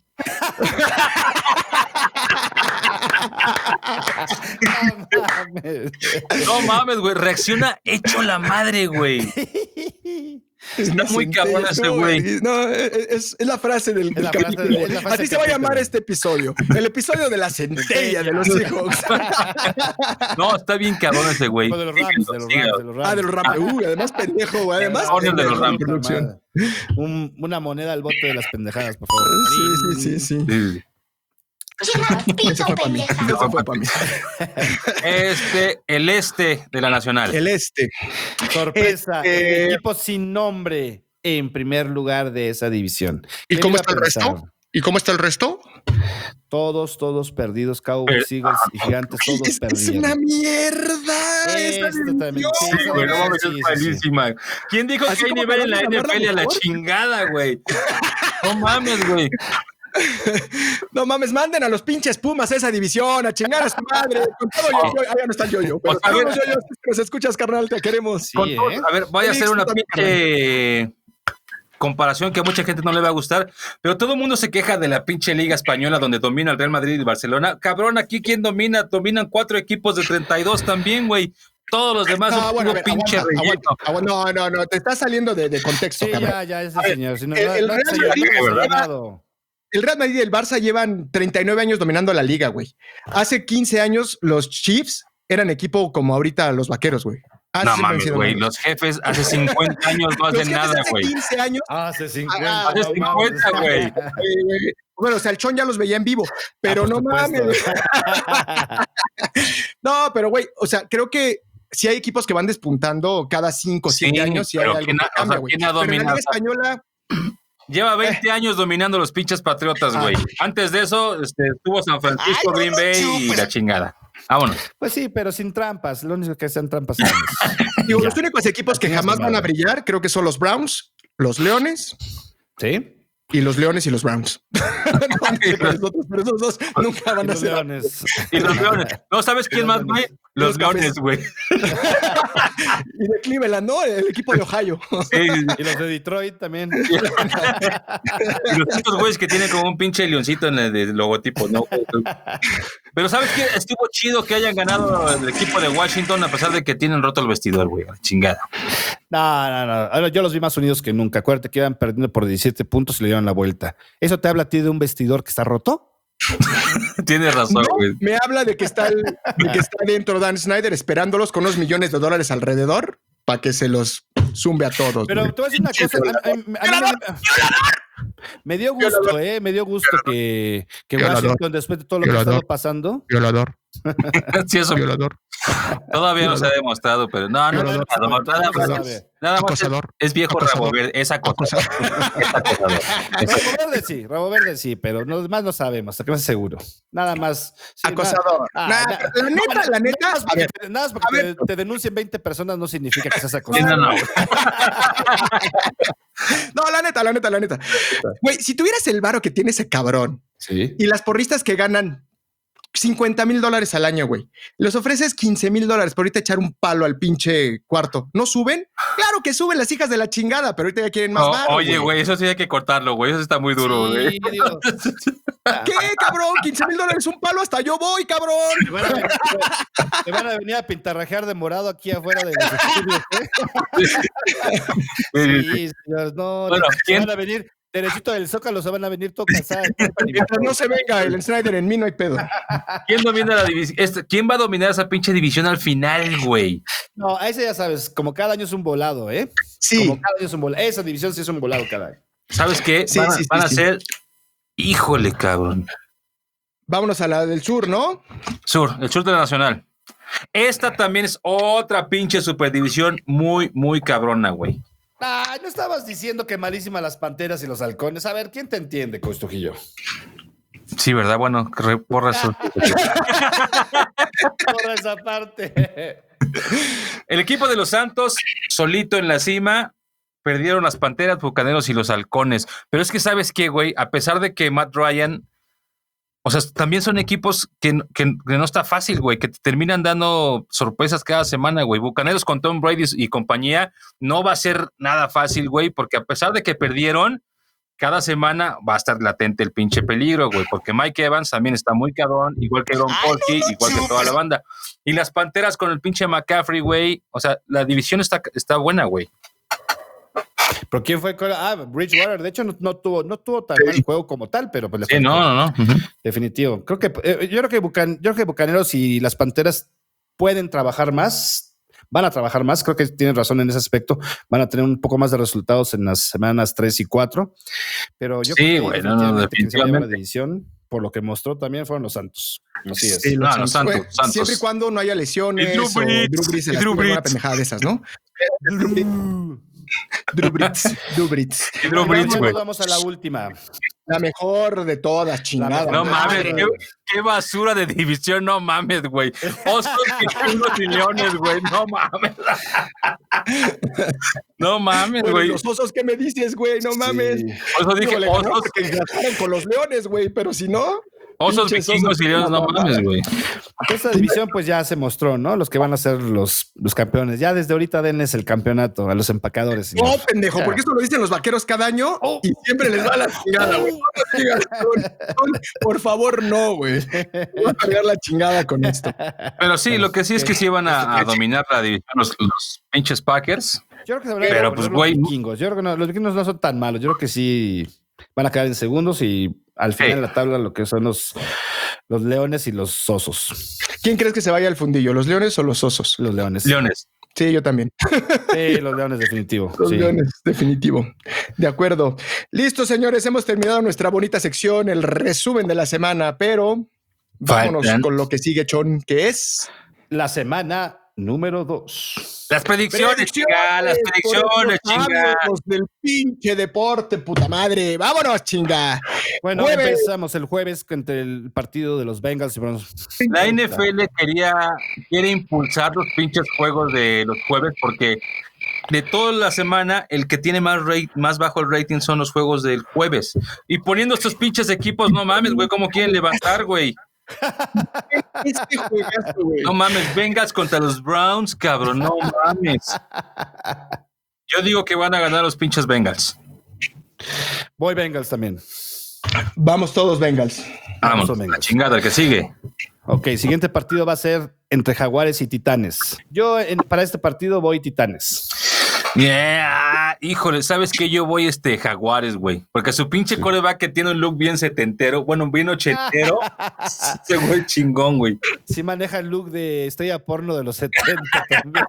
No mames, güey. Reacciona hecho la madre, güey. Es Está una muy centella, cabrón ese no, güey. No, es, es la frase del, Es la del frase capítulo. de- es la frase Así del se va a llamar capítulo. este episodio. El episodio de la centella de los hijos. No, está bien cabrón ese güey. De los Rams, de los Rams, de los Rams. Ah, de los Rams. Uy, además pendejo, güey. Además Orden de los pendejo, Rams. producción. Un- una moneda al bote de las pendejadas, por favor. Sí, sí, sí, sí. Sí. Ese fue para mí. Ese fue para mí. Este, el este de la Nacional. El este. Sorpresa, Este- el equipo sin nombre en primer lugar de esa división. ¿Y ¿Quién cómo iba está a el pensar? resto? ¿Y cómo está el resto? Todos, todos perdidos. Cowboys, Eagles y Gigantes, Ay, todos es, es perdieron. una mierda. esta Esto también. división. Sí, Sí, güey, no mames, Sí, es sí, malísima. ¿Quién dijo Así que hay como nivel en la que N van a F L a la mejor. chingada, güey? No mames, güey. No mames, manden a los pinches Pumas a esa división, a chingar a su madre. Con todo yo, yo, ah, ya no está el yo-yo. Pero O sea, a todos ver. los yo-yos que nos escuchas, carnal, te queremos. Sí, Con todo- ¿eh? A ver, voy a Félix, hacer una tú también, pinche comparación que a mucha gente no le va a gustar, pero todo el mundo se queja de la pinche liga española donde domina el Real Madrid y Barcelona. Cabrón, aquí ¿quién domina? Dominan cuatro equipos de treinta y dos también, güey. Todos los demás No, son bueno, a puro ver, pinche aguanta, relleno. aguanta, aguanta. No, no, no, te estás saliendo de, de contexto, Sí, cabrón. ya, ya, ese A ver, señor. Si no, el- no- el no- Real señor, Madrid, no- ¿verdad? señalado. El Real Madrid y el Barça llevan treinta y nueve años dominando la liga, güey. Hace quince años los Chiefs eran equipo como ahorita los Vaqueros, güey. Así No siempre han mames, sido, güey. güey. Los jefes hace cincuenta años no Los hacen jefes nada, hace güey. quince años. Hace cincuenta. Ah, Hace no cincuenta, mames. güey. eh, güey, bueno, o sea, el Chon ya los veía en vivo, pero Ah, no por supuesto. mames. No, pero güey, o sea, creo que si hay equipos que van despuntando cada cinco o Sí, siete años, y hay pero algo ¿quién que ha- o sea, cambia, güey. quién ha Pero en la dominado? Liga Española, Lleva veinte años dominando los pinches Patriotas, Ah. güey. Antes de eso, este, estuvo San Francisco, Ay, no Green lo Bay y chupes. la chingada. Vámonos. Pues sí, pero sin trampas. Lo único que sean trampas. son ellos. digo, Ya. los únicos equipos que Chinga su jamás van a madre. brillar, creo que son los Browns, los Leones ¿Sí? Y los Leones y los Browns. No, pero nosotros, pero esos dos nunca van a Los ser. Leones. Y los Leones. ¿No sabes quién más, güey? Los Los Cafés. Leones, güey. Y de Cleveland, ¿no? El equipo de Ohio. Sí, sí, sí. Y los de Detroit también. Y los estos güeyes que tienen como un pinche leoncito en el de logotipo, ¿no? Pero ¿sabes qué? Estuvo chido que hayan ganado el equipo de Washington a pesar de que tienen roto el vestidor, güey. Chingada. No, no, no. Ahora, yo los vi más unidos que nunca. Acuérdate que iban perdiendo por diecisiete puntos y le dieron la vuelta. ¿Eso te habla a ti de un vestidor que está roto? Tienes razón, No, güey. me habla de que está el- de que está dentro Dan Snyder esperándolos con unos millones de dólares alrededor para que se los zumbe a todos. Pero güey. te voy a decir una cosa. a- a- a mí me- Me dio gusto, ¿eh? Me dio gusto que, que Violador. Washington, después de todo lo que ha Violador. estado pasando, Violador. Sí, eso Violador. todavía no se ha demostrado, pero no, no, no, Violador. nada más, nada más, sabe. nada más es, Acosador. es viejo Acosador. rabo verde, es acosador. Es acosador. Rabo Verde sí, Rabo Verde sí, pero los demás no sabemos, hasta que no es seguro. Nada más. sí, Acosador. nada- Nah, ah, la neta, nada- la neta, Nada más a porque, ver, te, nada más porque a ver. te- te denuncien veinte personas no significa que seas Sí, acosador. no, no. No, la neta, la neta, la neta. Güey, si tuvieras el varo que tiene ese cabrón Sí. y las porristas que ganan cincuenta mil dólares al año, güey, les ofreces quince mil dólares por ahorita echar un palo al pinche cuarto, ¿no suben? Claro que suben las hijas de la chingada, pero ahorita ya quieren más No, varo, oye, güey, eso sí hay que cortarlo, güey. Eso está muy duro, güey. Sí, digo, ¿Qué, cabrón? quince mil dólares un palo, hasta yo voy, cabrón. te, van a venir, te van a venir a pintarrajear de morado aquí afuera de los estudios, ¿eh? Sí, señores, no, Bueno, no, se ¿quién? van a venir derechito del Zócalo, se van a venir todo cansados. Mientras no se venga el Snyder en mí, no hay pedo. ¿Quién domina la división? ¿Quién va a dominar esa pinche división al final, güey? No, a ese ya sabes, como cada año es un volado, ¿eh? Sí, Como cada año es un volado. Esa división sí es un volado cada año. ¿Sabes qué? Sí, van a, sí, sí, van a sí. ser. Híjole, cabrón. vámonos a la del sur, ¿no? Sur, el sur de la Nacional. Esta también es otra pinche superdivisión muy, muy cabrona, güey. Ah, no estabas diciendo que malísimas las panteras y los halcones. A ver, ¿quién te entiende, Costujillo? Sí, ¿verdad? Bueno, re- por razón. Por esa parte. El equipo de los Santos, solito en la cima, perdieron las Panteras, Bucaneros y los Halcones. Pero es que, ¿sabes qué, güey? A pesar de que Matt Ryan, o sea, también son equipos que, que, que no está fácil, güey, que te terminan dando sorpresas cada semana, güey. Bucaneros con Tom Brady y compañía no va a ser nada fácil, güey, porque a pesar de que perdieron, cada semana va a estar latente el pinche peligro, güey, porque Mike Evans también está muy cabrón, igual que Gronkowski, igual que toda la banda. Y las Panteras con el pinche McCaffrey, güey, o sea, la división está, está buena, güey. ¿Pero quién fue? con- Ah, Bridgewater. De hecho, no, no tuvo, no tuvo tan mal juego como tal, pero pues le Sí, fue no, no, no. Ujú. definitivo. Creo que eh, yo creo que Bucan- yo creo que Bucaneros y las Panteras pueden trabajar más, van a trabajar más. Creo que tienen razón en ese aspecto. Van a tener un poco más de resultados en las semanas tres y cuatro. Pero yo Sí, creo que güey, no, no, definitivamente quien se va a llevar la definitivamente. división, por lo que mostró también fueron los Santos. Así es. Sí, No, los Santos, Güey, Santos. Siempre y cuando no haya lesiones Y Drew o Brees, Drew Brees se y las Drew una Brees. pendejada de esas, ¿no? Drew Brees, Drew Brees. Y Drew Bueno, Brees, vamos, güey. vamos a la última. La mejor de todas, chingada. No mames, madre. qué, qué basura de división, no mames, güey. Osos, vikingos y leones, güey, no mames. No mames, Bueno, güey. los osos, ¿qué me dices, güey? No mames. Sí. Por eso dije Digo, le ganó osos, porque gastaron con los leones, güey, pero si no. osos, pinches vikingos osos, y leones, no no mames, güey. Esta división pues ya se mostró, ¿no? Los que van a ser los, los campeones. Ya desde ahorita denles el campeonato a los empacadores. No, señor. pendejo, porque esto lo dicen los vaqueros cada año y siempre les va la chingada, güey. No me digas, son- son- Por favor, no, güey. Voy a cargar la chingada con esto. Pero sí, lo que sí es que sí van a, a dominar la división los, los pinches Packers. Yo creo que se van a Pero, poner pues, los güey, vikingos. Yo creo que no, los vikingos no son tan malos. Yo creo que sí van a quedar en segundos y al final Sí. de la tabla lo que son los, los leones y los osos. ¿Quién crees que se vaya al fundillo, los leones o los osos? Los leones. Leones. Sí, yo también. Sí, los leones definitivo. Los sí. leones, definitivo. De acuerdo. Listo, señores, hemos terminado nuestra bonita sección, el resumen de la semana, pero vámonos Faltan. con lo que sigue, Chon, que es La semana número dos. Las predicciones, chinga, las predicciones, por eso chinga. hablamos del pinche deporte, puta madre. Vámonos, chinga. Bueno, Jueves. empezamos el jueves entre el partido de los Bengals y Browns. La N F L quería, quiere impulsar los pinches juegos de los jueves porque de toda la semana, el que tiene más rate, más bajo el rating son los juegos del jueves. Y poniendo estos pinches equipos, no mames, güey, ¿cómo quieren levantar, güey? Este juegazo, güey. No mames, Bengals contra los Browns, cabrón, no mames. Yo digo que van a ganar los pinches Bengals. Voy Bengals también. Vamos todos, Bengals. Vamos, Vamos, la Bengals. chingada, el que sigue. Ok, siguiente partido va a ser entre Jaguares y Titanes. Yo en- para este partido voy Titanes. Yeah, híjole, ¿sabes qué? Yo voy este Jaguares, güey. Porque su pinche coreback que tiene un look bien setentero, bueno, bien ochentero. Ese güey chingón, güey. Sí maneja el look de estrella porno de los setenta también.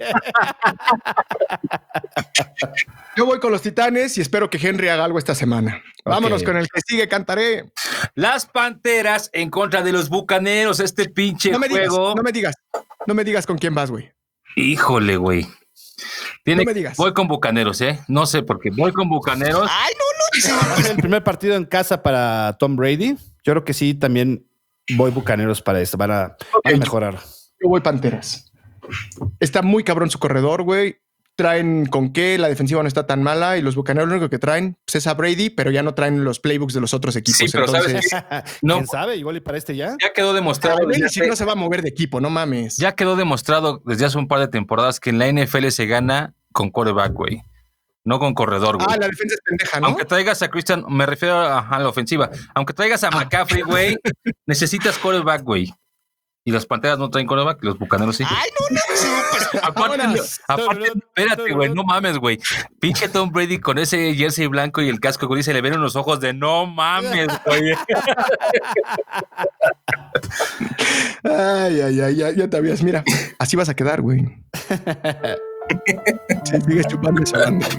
Yo voy con los Titanes y espero que Henry haga algo esta semana. Vámonos con el que sigue, cantaré. Las Panteras en contra de los Bucaneros, este pinche No me digas, juego. no me digas, no me digas con quién vas, güey. Híjole, güey. Tiene, No me digas. Voy con Bucaneros, ¿eh? No sé por qué. Voy con Bucaneros. Ay, no, no. Va a ser el primer partido en casa para Tom Brady. Yo creo que sí, también voy Bucaneros para esto. Van a, van a mejorar. Yo voy Panteras. Está muy cabrón su corredor, güey. Traen con qué, la defensiva no está tan mala y los Bucaneros lo único que traen pues, es a Brady, pero ya no traen los playbooks de los otros equipos. Sí, pero ¿sabes Entonces, No. ¿Quién sabe? Igual y para este ya. Ya quedó demostrado. Brady desde sí hace- no se va a mover de equipo, no mames. Ya quedó demostrado desde hace un par de temporadas que en la N F L se gana con quarterback, güey. No con corredor, güey. Ah, la defensa es pendeja, ¿no? Aunque traigas a Christian, me refiero a, a la ofensiva. Aunque traigas a McCaffrey, güey, necesitas quarterback, güey. Y las Panteras no traen quarterback, los Bucaneros sí. Ay, no, no. Super. Aparte, Vámonos. aparte, espérate, güey, no mames, güey. Pinche Tom Brady con ese jersey blanco y el casco, güey, se le ven unos ojos de no mames, güey. Ay, ay, ay, ya, ya te habías. Mira, así vas a quedar, güey. Sí, sigues chupando esa banda.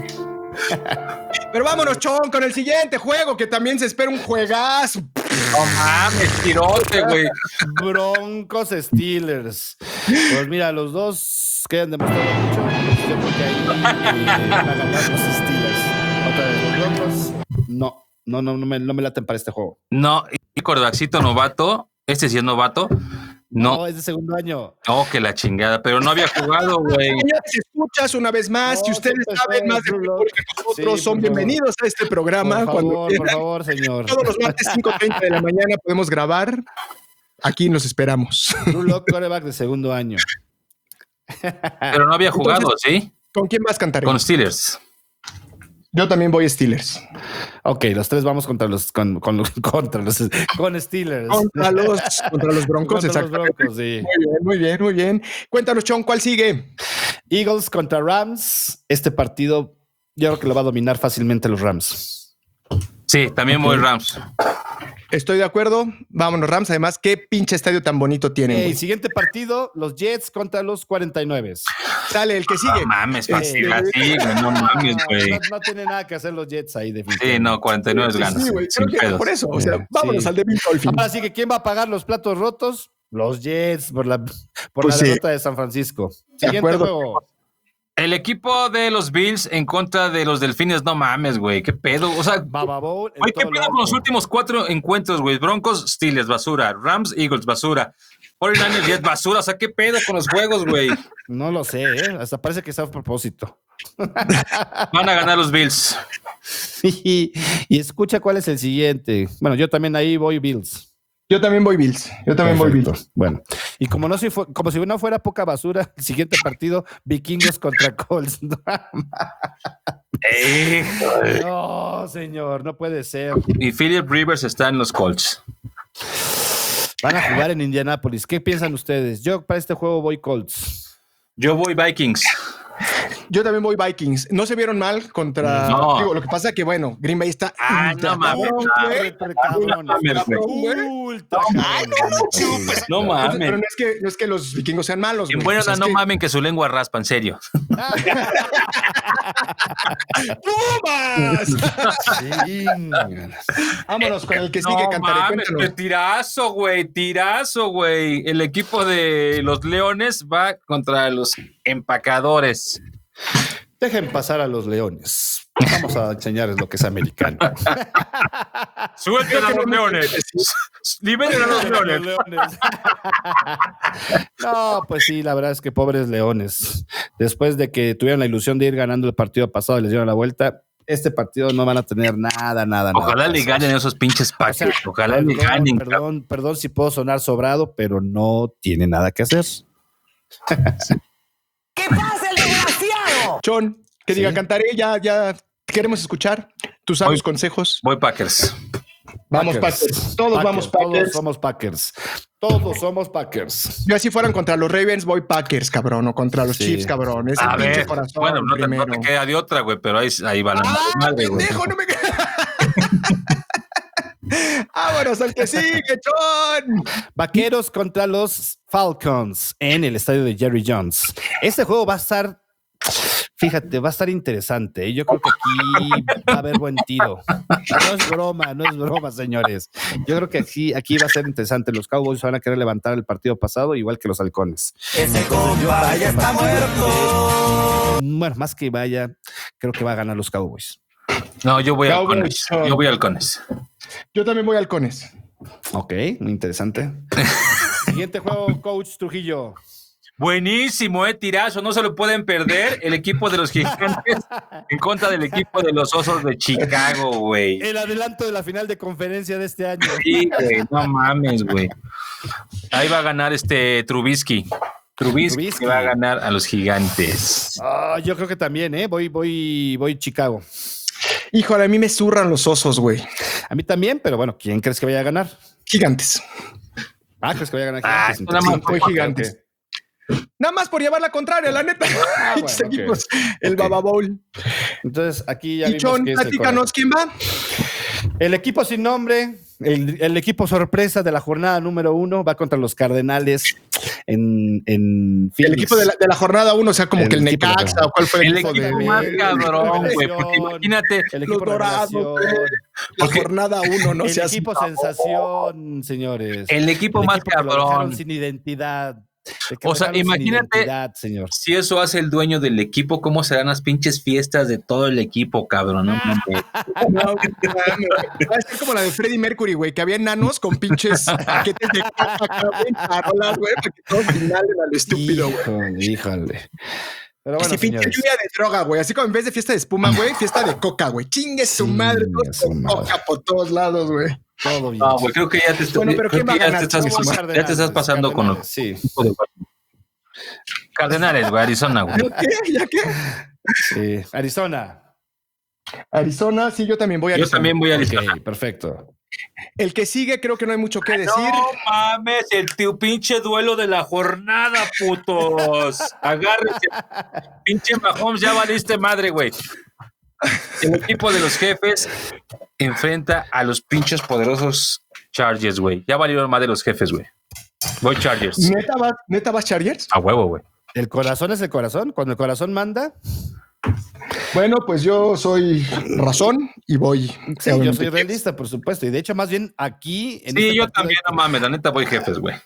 Pero vámonos, Chon, con el siguiente juego, que también se espera un juegazo. No mames, tirote, güey. Broncos Steelers. Pues mira, los dos que han demostrado mucho. Yo creo que ahí eh, van a ganar los Steelers. Otra vez, los Broncos. No, no, no, no me, no me laten para este juego. No, y quarterbackcito novato, este sí es novato. No, No, es de segundo año. oh, que la chingada, pero no había jugado, güey. Señores, escuchas una vez más. No, Si ustedes siempre saben fue más de Drew fútbol Lock. que nosotros, Sí, son por favor. bienvenidos a este programa. Por Cuando favor, por quieran. favor, señor. Todos los martes cinco treinta de la mañana podemos grabar. Aquí nos esperamos. Drew Lock, quarterback de segundo año. Pero no había jugado, ¿sí? ¿Con quién vas a cantar? Con Steelers. Yo también voy Steelers. Ok, los tres vamos contra los con, con, contra los con Steelers. Contra los, contra los Broncos, Contra los exactamente. Broncos, sí. Muy bien, muy bien, muy bien. Cuéntanos, Chon, ¿cuál sigue? Eagles contra Rams. Este partido yo creo que lo va a dominar fácilmente los Rams. Sí, también voy Rams. Estoy de acuerdo. Vámonos, Rams. Además, qué pinche estadio tan bonito tienen. El güey. siguiente partido, los Jets contra los cuarenta y nueve. Sale el que sigue. No mames, Eh, fácil, así, güey, no mames, güey. No, no tiene nada que hacer los Jets ahí, definitivamente. Sí, no, cuarenta y nueve Sí, ganas. sí, güey. sin Creo que pedos. por eso. O sea, Sí. vámonos al de Bill Dolphin. Ahora sí que ¿quién va a pagar los platos rotos? Los Jets por la, por Pues la sí. derrota de San Francisco. De Siguiente acuerdo. juego. El equipo de los Bills en contra de los Delfines, no mames, güey, qué pedo. O sea, Baba Bowl. en güey, ¿qué todo pedo lo con los alto. últimos cuatro encuentros, güey? Broncos, Steelers, basura. Rams, Eagles, basura. cuarenta y nueve Jets, basura. O sea, ¿qué pedo con los juegos, güey? No lo sé, ¿eh? Hasta parece que está a propósito. Van a ganar los Bills. y, y escucha cuál es el siguiente. Bueno, yo también ahí voy Bills. Yo también voy Bills. Yo también voy Perfecto. Bills. Bueno, y como no si fu- como si no fuera poca basura, el siguiente partido, Vikingos contra Colts. Eh, No, señor, no puede ser. y Philip Rivers está en los Colts. Van a jugar en Indianápolis. ¿Qué piensan ustedes? Yo para este juego voy Colts. Yo voy Vikings. Yo también voy Vikings. No se vieron mal contra. No. Digo, lo que pasa es que, bueno, Green Bay está. Ah, ultra no mames. cabrón, Ah, güey. Ultra cabrones. mames, güey. Ultra Ay, no, no, cabrones. No Pero mames. no es que, no es que los vikingos sean malos. En güey. buena O sea, onda, es no que- mamen que su lengua raspa, en serio. ¡Pumas! Chingas. Vámonos con el que sigue, No cantaré. mames, Cuéntanos. qué tirazo, güey, tirazo, güey. El equipo de los Leones va contra los empacadores. Dejen pasar a los Leones. Vamos a enseñarles lo que es americano. Suelten a los leones. Liberen a los leones. No, pues sí, la verdad es que pobres leones. Después de que tuvieron la ilusión de ir ganando el partido pasado y les dieron la vuelta, este partido no van a tener nada, nada, Ojalá nada. le ganen esos pinches O sea, Packers. Ojalá perdón, le ganen. Perdón, perdón si puedo sonar sobrado, pero no tiene nada que hacer. ¿Qué pasa, el desgraciado? Chon, que diga, Sí. cantaré, ya, ya queremos escuchar tus sabios Voy- consejos. Voy Packers. Vamos, Packers. Todos vamos, Todos Packers. somos Packers. Todos somos Packers. Yo así fueran contra los Ravens, voy Packers, cabrón, o contra los Sí. Chiefs, cabrón. Es el A pinche ver, corazón bueno, no te, no primero. te queda de otra, güey, pero ahí, ahí va la ¡Ah, madre, güey. pendejo! No me ¡Vámonos al que sigue, Chon! Vaqueros contra los Falcons en el estadio de Jerry Jones. Este juego va a estar, fíjate, va a estar interesante. ¿eh? Yo creo que aquí va a haber buen tiro. No es broma, no es broma, señores. Yo creo que aquí, aquí va a ser interesante. Los Cowboys van a querer levantar el partido pasado, igual que los Halcones. Ese compa ya está muerto. Bueno, más que vaya, creo que va a ganar los Cowboys. No, yo voy a Cowboys, halcones. Chon. Yo voy a halcones. Yo también voy a halcones. Ok, muy interesante. Siguiente juego, Coach Trujillo. Buenísimo, eh, tirazo, no se lo pueden perder. El equipo de los Gigantes en contra del equipo de los Osos de Chicago, güey. El adelanto de la final de conferencia de este año. Sí, güey, no mames, güey. Ahí va a ganar este Trubisky. Trubisky, Trubisky. que va a ganar a los Gigantes. Ah, yo creo que también, ¿eh? Voy, voy, voy Chicago. Híjole, a mí me zurran los osos, güey. A mí también, pero bueno, ¿quién crees que vaya a ganar? Gigantes. Ah, ¿crees que vaya a ganar? Ah, Gigantes? nada más Entonces, Voy Ok, gigantes. Nada más por llevar la contraria, la neta. Ah, bueno, Estos ok. equipos, el Ok. Baba Bowl. Entonces, aquí ya Y vimos Chon, que es el platícanos, ¿quién va? correcto. El equipo sin nombre, el, el equipo sorpresa de la jornada número uno, va contra los Cardenales en, en El Phoenix. equipo de la, de la jornada uno, o sea, como El que el equipo de la Necaxa, o cuál fue el, El equipo, equipo de más el- cabrón, güey, revelación. porque imagínate, El equipo los dorados, revelación. güey. La Porque- jornada uno, no el seas equipo mamón. sensación, señores. el equipo El más equipo que lo dejaron cabrón. sin identidad. El que O sea, lo dejaron sin imagínate- identidad, señor. Si eso hace el dueño del equipo, ¿cómo serán las pinches fiestas de todo el equipo, cabrón? No, mames. No, va a ser como la de Freddie Mercury, güey, que había enanos con pinches paquetes de coca, cabrón, parolas, güey, para que todos inhalen al estúpido, güey. Híjole, híjole. Pero bueno, Así pinche señores. lluvia de droga, güey. Así como en vez de fiesta de espuma, güey, fiesta de coca, güey. Chingue su madre, Chingue todos su con madre. coca por todos lados, güey. Todo bien. No, güey, creo que ya te, Bueno, pero creo ¿quién va que a ya ganar? te estás, Somos ya te Cardenales, estás pasando con los Cardenales, Sí, Cardenales, güey, Arizona, güey. ¿Ya qué? ¿Ya qué? sí. Arizona. Arizona, sí, yo también voy a Yo Arizona. también voy a Arizona. Ok, perfecto. El que sigue, creo que no hay mucho que decir. No mames, el tío pinche duelo de la jornada, putos. Agárrense. Pinche Mahomes, ya valiste madre, güey. El equipo de los jefes enfrenta a los pinches poderosos Chargers, güey. Ya valieron más de los jefes, güey. Voy Chargers. ¿Neta vas, ¿Neta vas Chargers? A huevo, güey. ¿El corazón es el corazón? Cuando el corazón manda. Bueno, pues yo soy razón y voy. Sí, yo obviamente, soy realista, por supuesto. Y de hecho, más bien aquí. En Sí, este yo partido también, hay- no mames, la neta voy jefes, güey.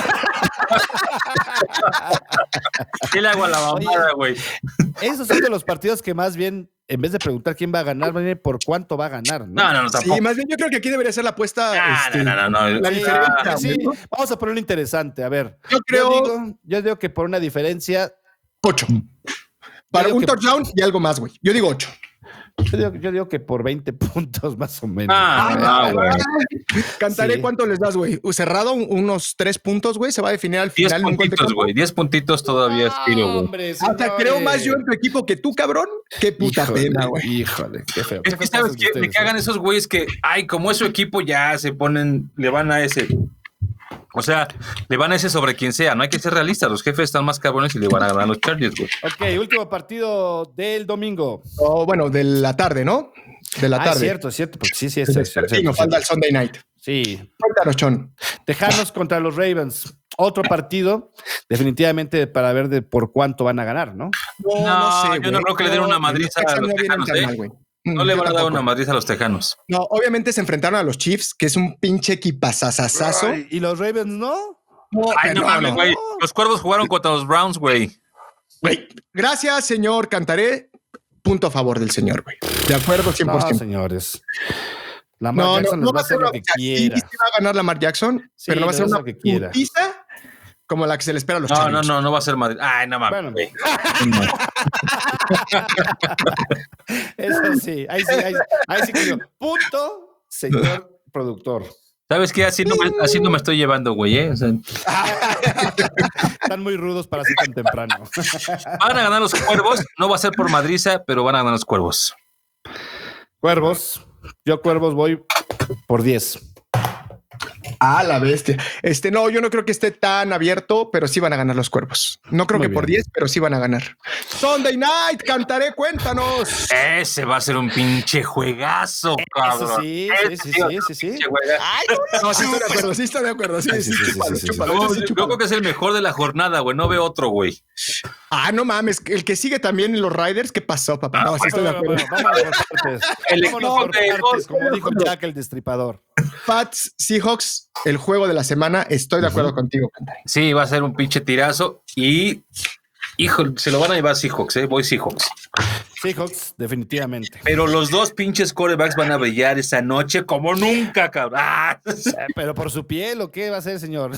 ¿Qué le hago a la mamada, güey? Esos son de los partidos que más bien, en vez de preguntar quién va a ganar, más bien por cuánto va a ganar. ¿no? No, no, no, tampoco. Sí, más bien yo creo que aquí debería ser la apuesta. Ah, este, no, no, no, no. La Sí, diferencia, sí, güey, ¿no? vamos a ponerlo interesante. A ver, Yo creo yo digo, yo digo que por una diferencia, ocho. Para digo un que- touchdown y algo más, güey. Yo digo ocho. yo digo, yo digo que por veinte puntos más o menos. Ah, no, güey. Cantaré Sí. cuánto les das, güey. Cerrado un- unos tres puntos, güey. Se va a definir al Diez final. un gol de puntitos, campo. güey. Diez puntitos todavía es tiro, güey. Hombre, Hasta creo más yo en tu equipo que tú, cabrón. Qué puta Híjole, pena, güey. Híjole, qué feo. Es Qué que, feos ¿sabes casos de qué? Me ustedes, cagan ¿eh? esos güeyes que, ay, como es su equipo, ya se ponen, le van a ese. O sea, le van a ese sobre quien sea. No hay que ser realistas. Los jefes están más cabrones y le van a ganar a los Chargers, güey. Ok, último partido del domingo. O bueno, de la tarde, ¿no? De la Ah, es tarde. cierto, es cierto, porque sí, sí, es El cierto. despertino, es cierto, falta el es cierto. Sunday night. Sí, Cuéntanos, Chon. Tejanos contra los Ravens. Otro partido, definitivamente para ver de por cuánto van a ganar, ¿no? No, yo no güey. creo que le den una madriza Texans a los no vienen Tejanos, tan ¿eh? mal, güey. No Mm, le yo van a dar tampoco. una madriz a los tejanos. No, obviamente se enfrentaron a los Chiefs, que es un pinche equipazazazazo. Ay, ¿y los Ravens no? No, Ay, no, no, mames, no. güey. Los cuervos jugaron contra los Browns, güey. Güey, gracias, señor Cantaré. punto a favor del señor, güey. De acuerdo, cien por ciento. No, señores. Lamar No, Jackson no, les no va a hacer lo que sí, quiera. sí va a ganar Lamar Jackson, Sí, pero no va a ser le va a una hacer lo que quiera. putiza como la que se le espera a los No, no, Chargers. no, no va a ser Madrid. Ay, no mames. Bueno. güey. Eso sí, ahí sí, ahí, ahí sí que yo. Punto, señor productor. ¿Sabes qué? Así no me, así no me estoy llevando, güey, ¿eh? O sea, Están muy rudos para así tan temprano. van a ganar los Cuervos. No va a ser por madriza, pero van a ganar los Cuervos. Cuervos. Yo, Cuervos, voy por diez. Ah, la bestia. Este, no, yo no creo que esté tan abierto, pero sí van a ganar los Cuervos. No creo Muy que por bien. diez, pero sí van a ganar. Sunday Night, cantaré, cuéntanos. Ese va a ser un pinche juegazo, cabrón. Eso sí, sí, sí, sí, sí, sí. Pinche juegazo. Ay, No, sí estoy de acuerdo, sí estoy de acuerdo. Sí, Ay, sí, sí, sí, chúpalo, sí, sí, sí. chúpalo, No, ese sí, yo chúpalo. creo que es el mejor de la jornada, güey. No veo otro, güey. Ah, no mames, el que sigue también en los Riders, ¿qué pasó, papá? No, sí estoy de Bueno, acuerdo. bueno, vámonos por partes. El Vámonos equipo por de partes, dos- como dijo Jack el Destripador. Pats, Seahawks, el juego de la semana, estoy de acuerdo contigo, Cantaré. Sí, va a ser un pinche tirazo y, hijo, se lo van a llevar Seahawks, ¿eh? Voy Seahawks. Seahawks, definitivamente. Pero los dos pinches quarterbacks van a brillar esa noche como nunca, cabrón. ¡Ah! Eh, Pero por su piel, ¿o qué va a hacer, señor?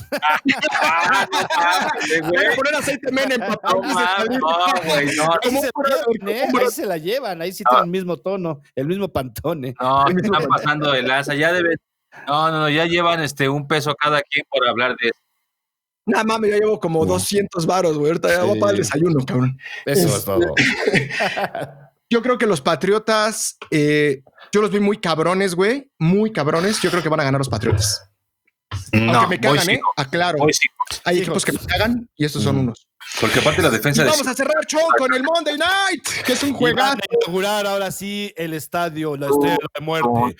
Van a poner aceite Menem, papá. No, mames, no, güey, no. Ahí Como se, un brother, llevan, ¿eh? como un Ahí brother. se la llevan, ahí sí tienen el mismo tono, el mismo pantone. No, se están pasando de lanza. Ya deben. No, no, no, ya llevan este un peso cada quien por hablar de eso. Nah, mames, yo llevo como doscientos varos, güey. Ahorita ya voy a pagar el desayuno, cabrón. Eso es Este, todo. Yo creo que los Patriotas, eh, yo los vi muy cabrones, güey. Muy cabrones. Yo creo que van a ganar los Patriotas. No, Aunque me voy cagan, ¿eh? Seahawks, Aclaro. voy Seahawks. Hay Seahawks. equipos que me cagan y estos son unos. Porque aparte la Y defensa de vamos a cerrar show con el Monday Night, que es un Y van juegazo. a inaugurar ahora sí el estadio, la estrella de muerte.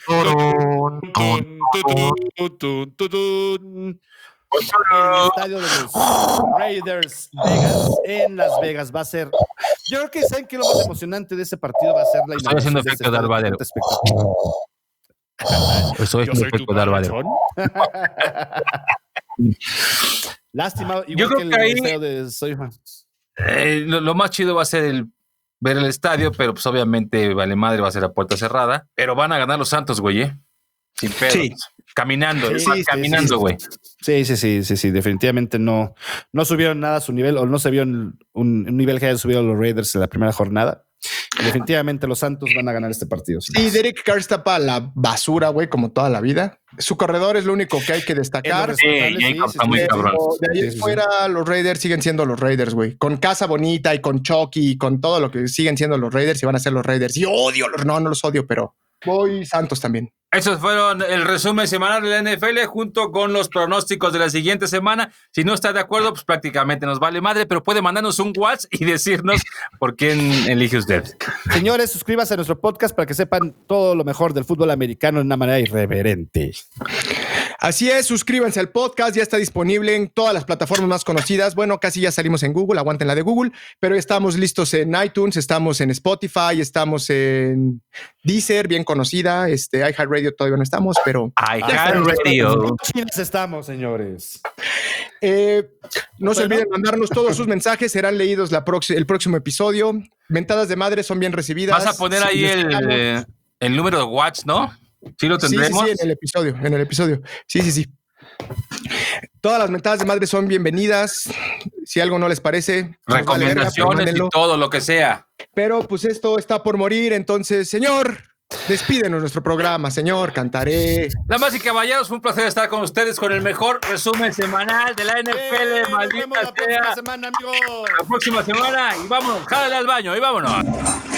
El estadio de los Raiders Vegas en Las Vegas va a ser. Yo creo que saben que lo más emocionante de ese partido va a ser la Estoy haciendo inauguración de ese efecto de estadio Darth Vader. con tanta expectativa. Estoy Yo soy tu corazón. Lástima, igual Yo creo que el que ahí- estadio de Soy Eh, lo, lo más chido va a ser el ver el estadio, pero pues obviamente vale madre, va a ser a puerta cerrada. Pero van a ganar los Santos, güey, ¿eh? Sin pedos. Sí. Caminando, Sí, es sí, más, sí, caminando, sí. güey. Sí, sí, sí, sí, sí, definitivamente no, no subieron nada a su nivel, o no se vio un, un nivel que hayan subido los Raiders en la primera jornada. Definitivamente los Santos van a ganar este partido. Sí, Derek Carr está para la basura, güey, como toda la vida. Su corredor es lo único que hay que destacar. Es lo Sí, Sí, Jacob sí, está sí, muy sí. cabrón. Pero de ahí Sí, en sí, sí. fuera, los Raiders siguen siendo los Raiders, güey. Con casa bonita y con Chucky y con todo lo que siguen siendo los Raiders y van a ser los Raiders. Y odio los, no, no los odio, pero voy Santos también. Esos fueron el resumen semanal de la N F L junto con los pronósticos de la siguiente semana. Si no está de acuerdo, pues prácticamente nos vale madre, pero puede mandarnos un WhatsApp y decirnos por quién elige usted. Señores, suscríbanse a nuestro podcast para que sepan todo lo mejor del fútbol americano de una manera irreverente. Así es, suscríbanse al podcast, ya está disponible en todas las plataformas más conocidas. Bueno, casi ya salimos en Google, aguanten la de Google, pero estamos listos en iTunes, estamos en Spotify, estamos en Deezer, bien conocida, este iHeartRadio todavía no estamos, pero iHeartRadio. Chinas estamos, señores. eh, no se Bueno. olviden mandarnos todos sus mensajes, serán leídos la proxi- el próximo episodio. Mentadas de madre son bien recibidas. Vas a poner ahí el, eh, el número de WhatsApp, ¿no? Sí lo Sí, sí, tendremos. sí, en el episodio, en el episodio. Sí, sí, sí. Todas las mentadas de madre son bienvenidas. Si algo no les parece, nos vale verga, pero Recomendaciones mándenlo. y todo lo que sea. Pero pues esto está por morir, entonces, señor, despídenos nuestro programa, señor, cantaré. Damas y caballeros, fue un placer estar con ustedes con el mejor resumen semanal de la N F L. Eh, nos vemos Maldita la próxima sea. semana, amigos. La próxima semana y vámonos, jálale al baño y vámonos.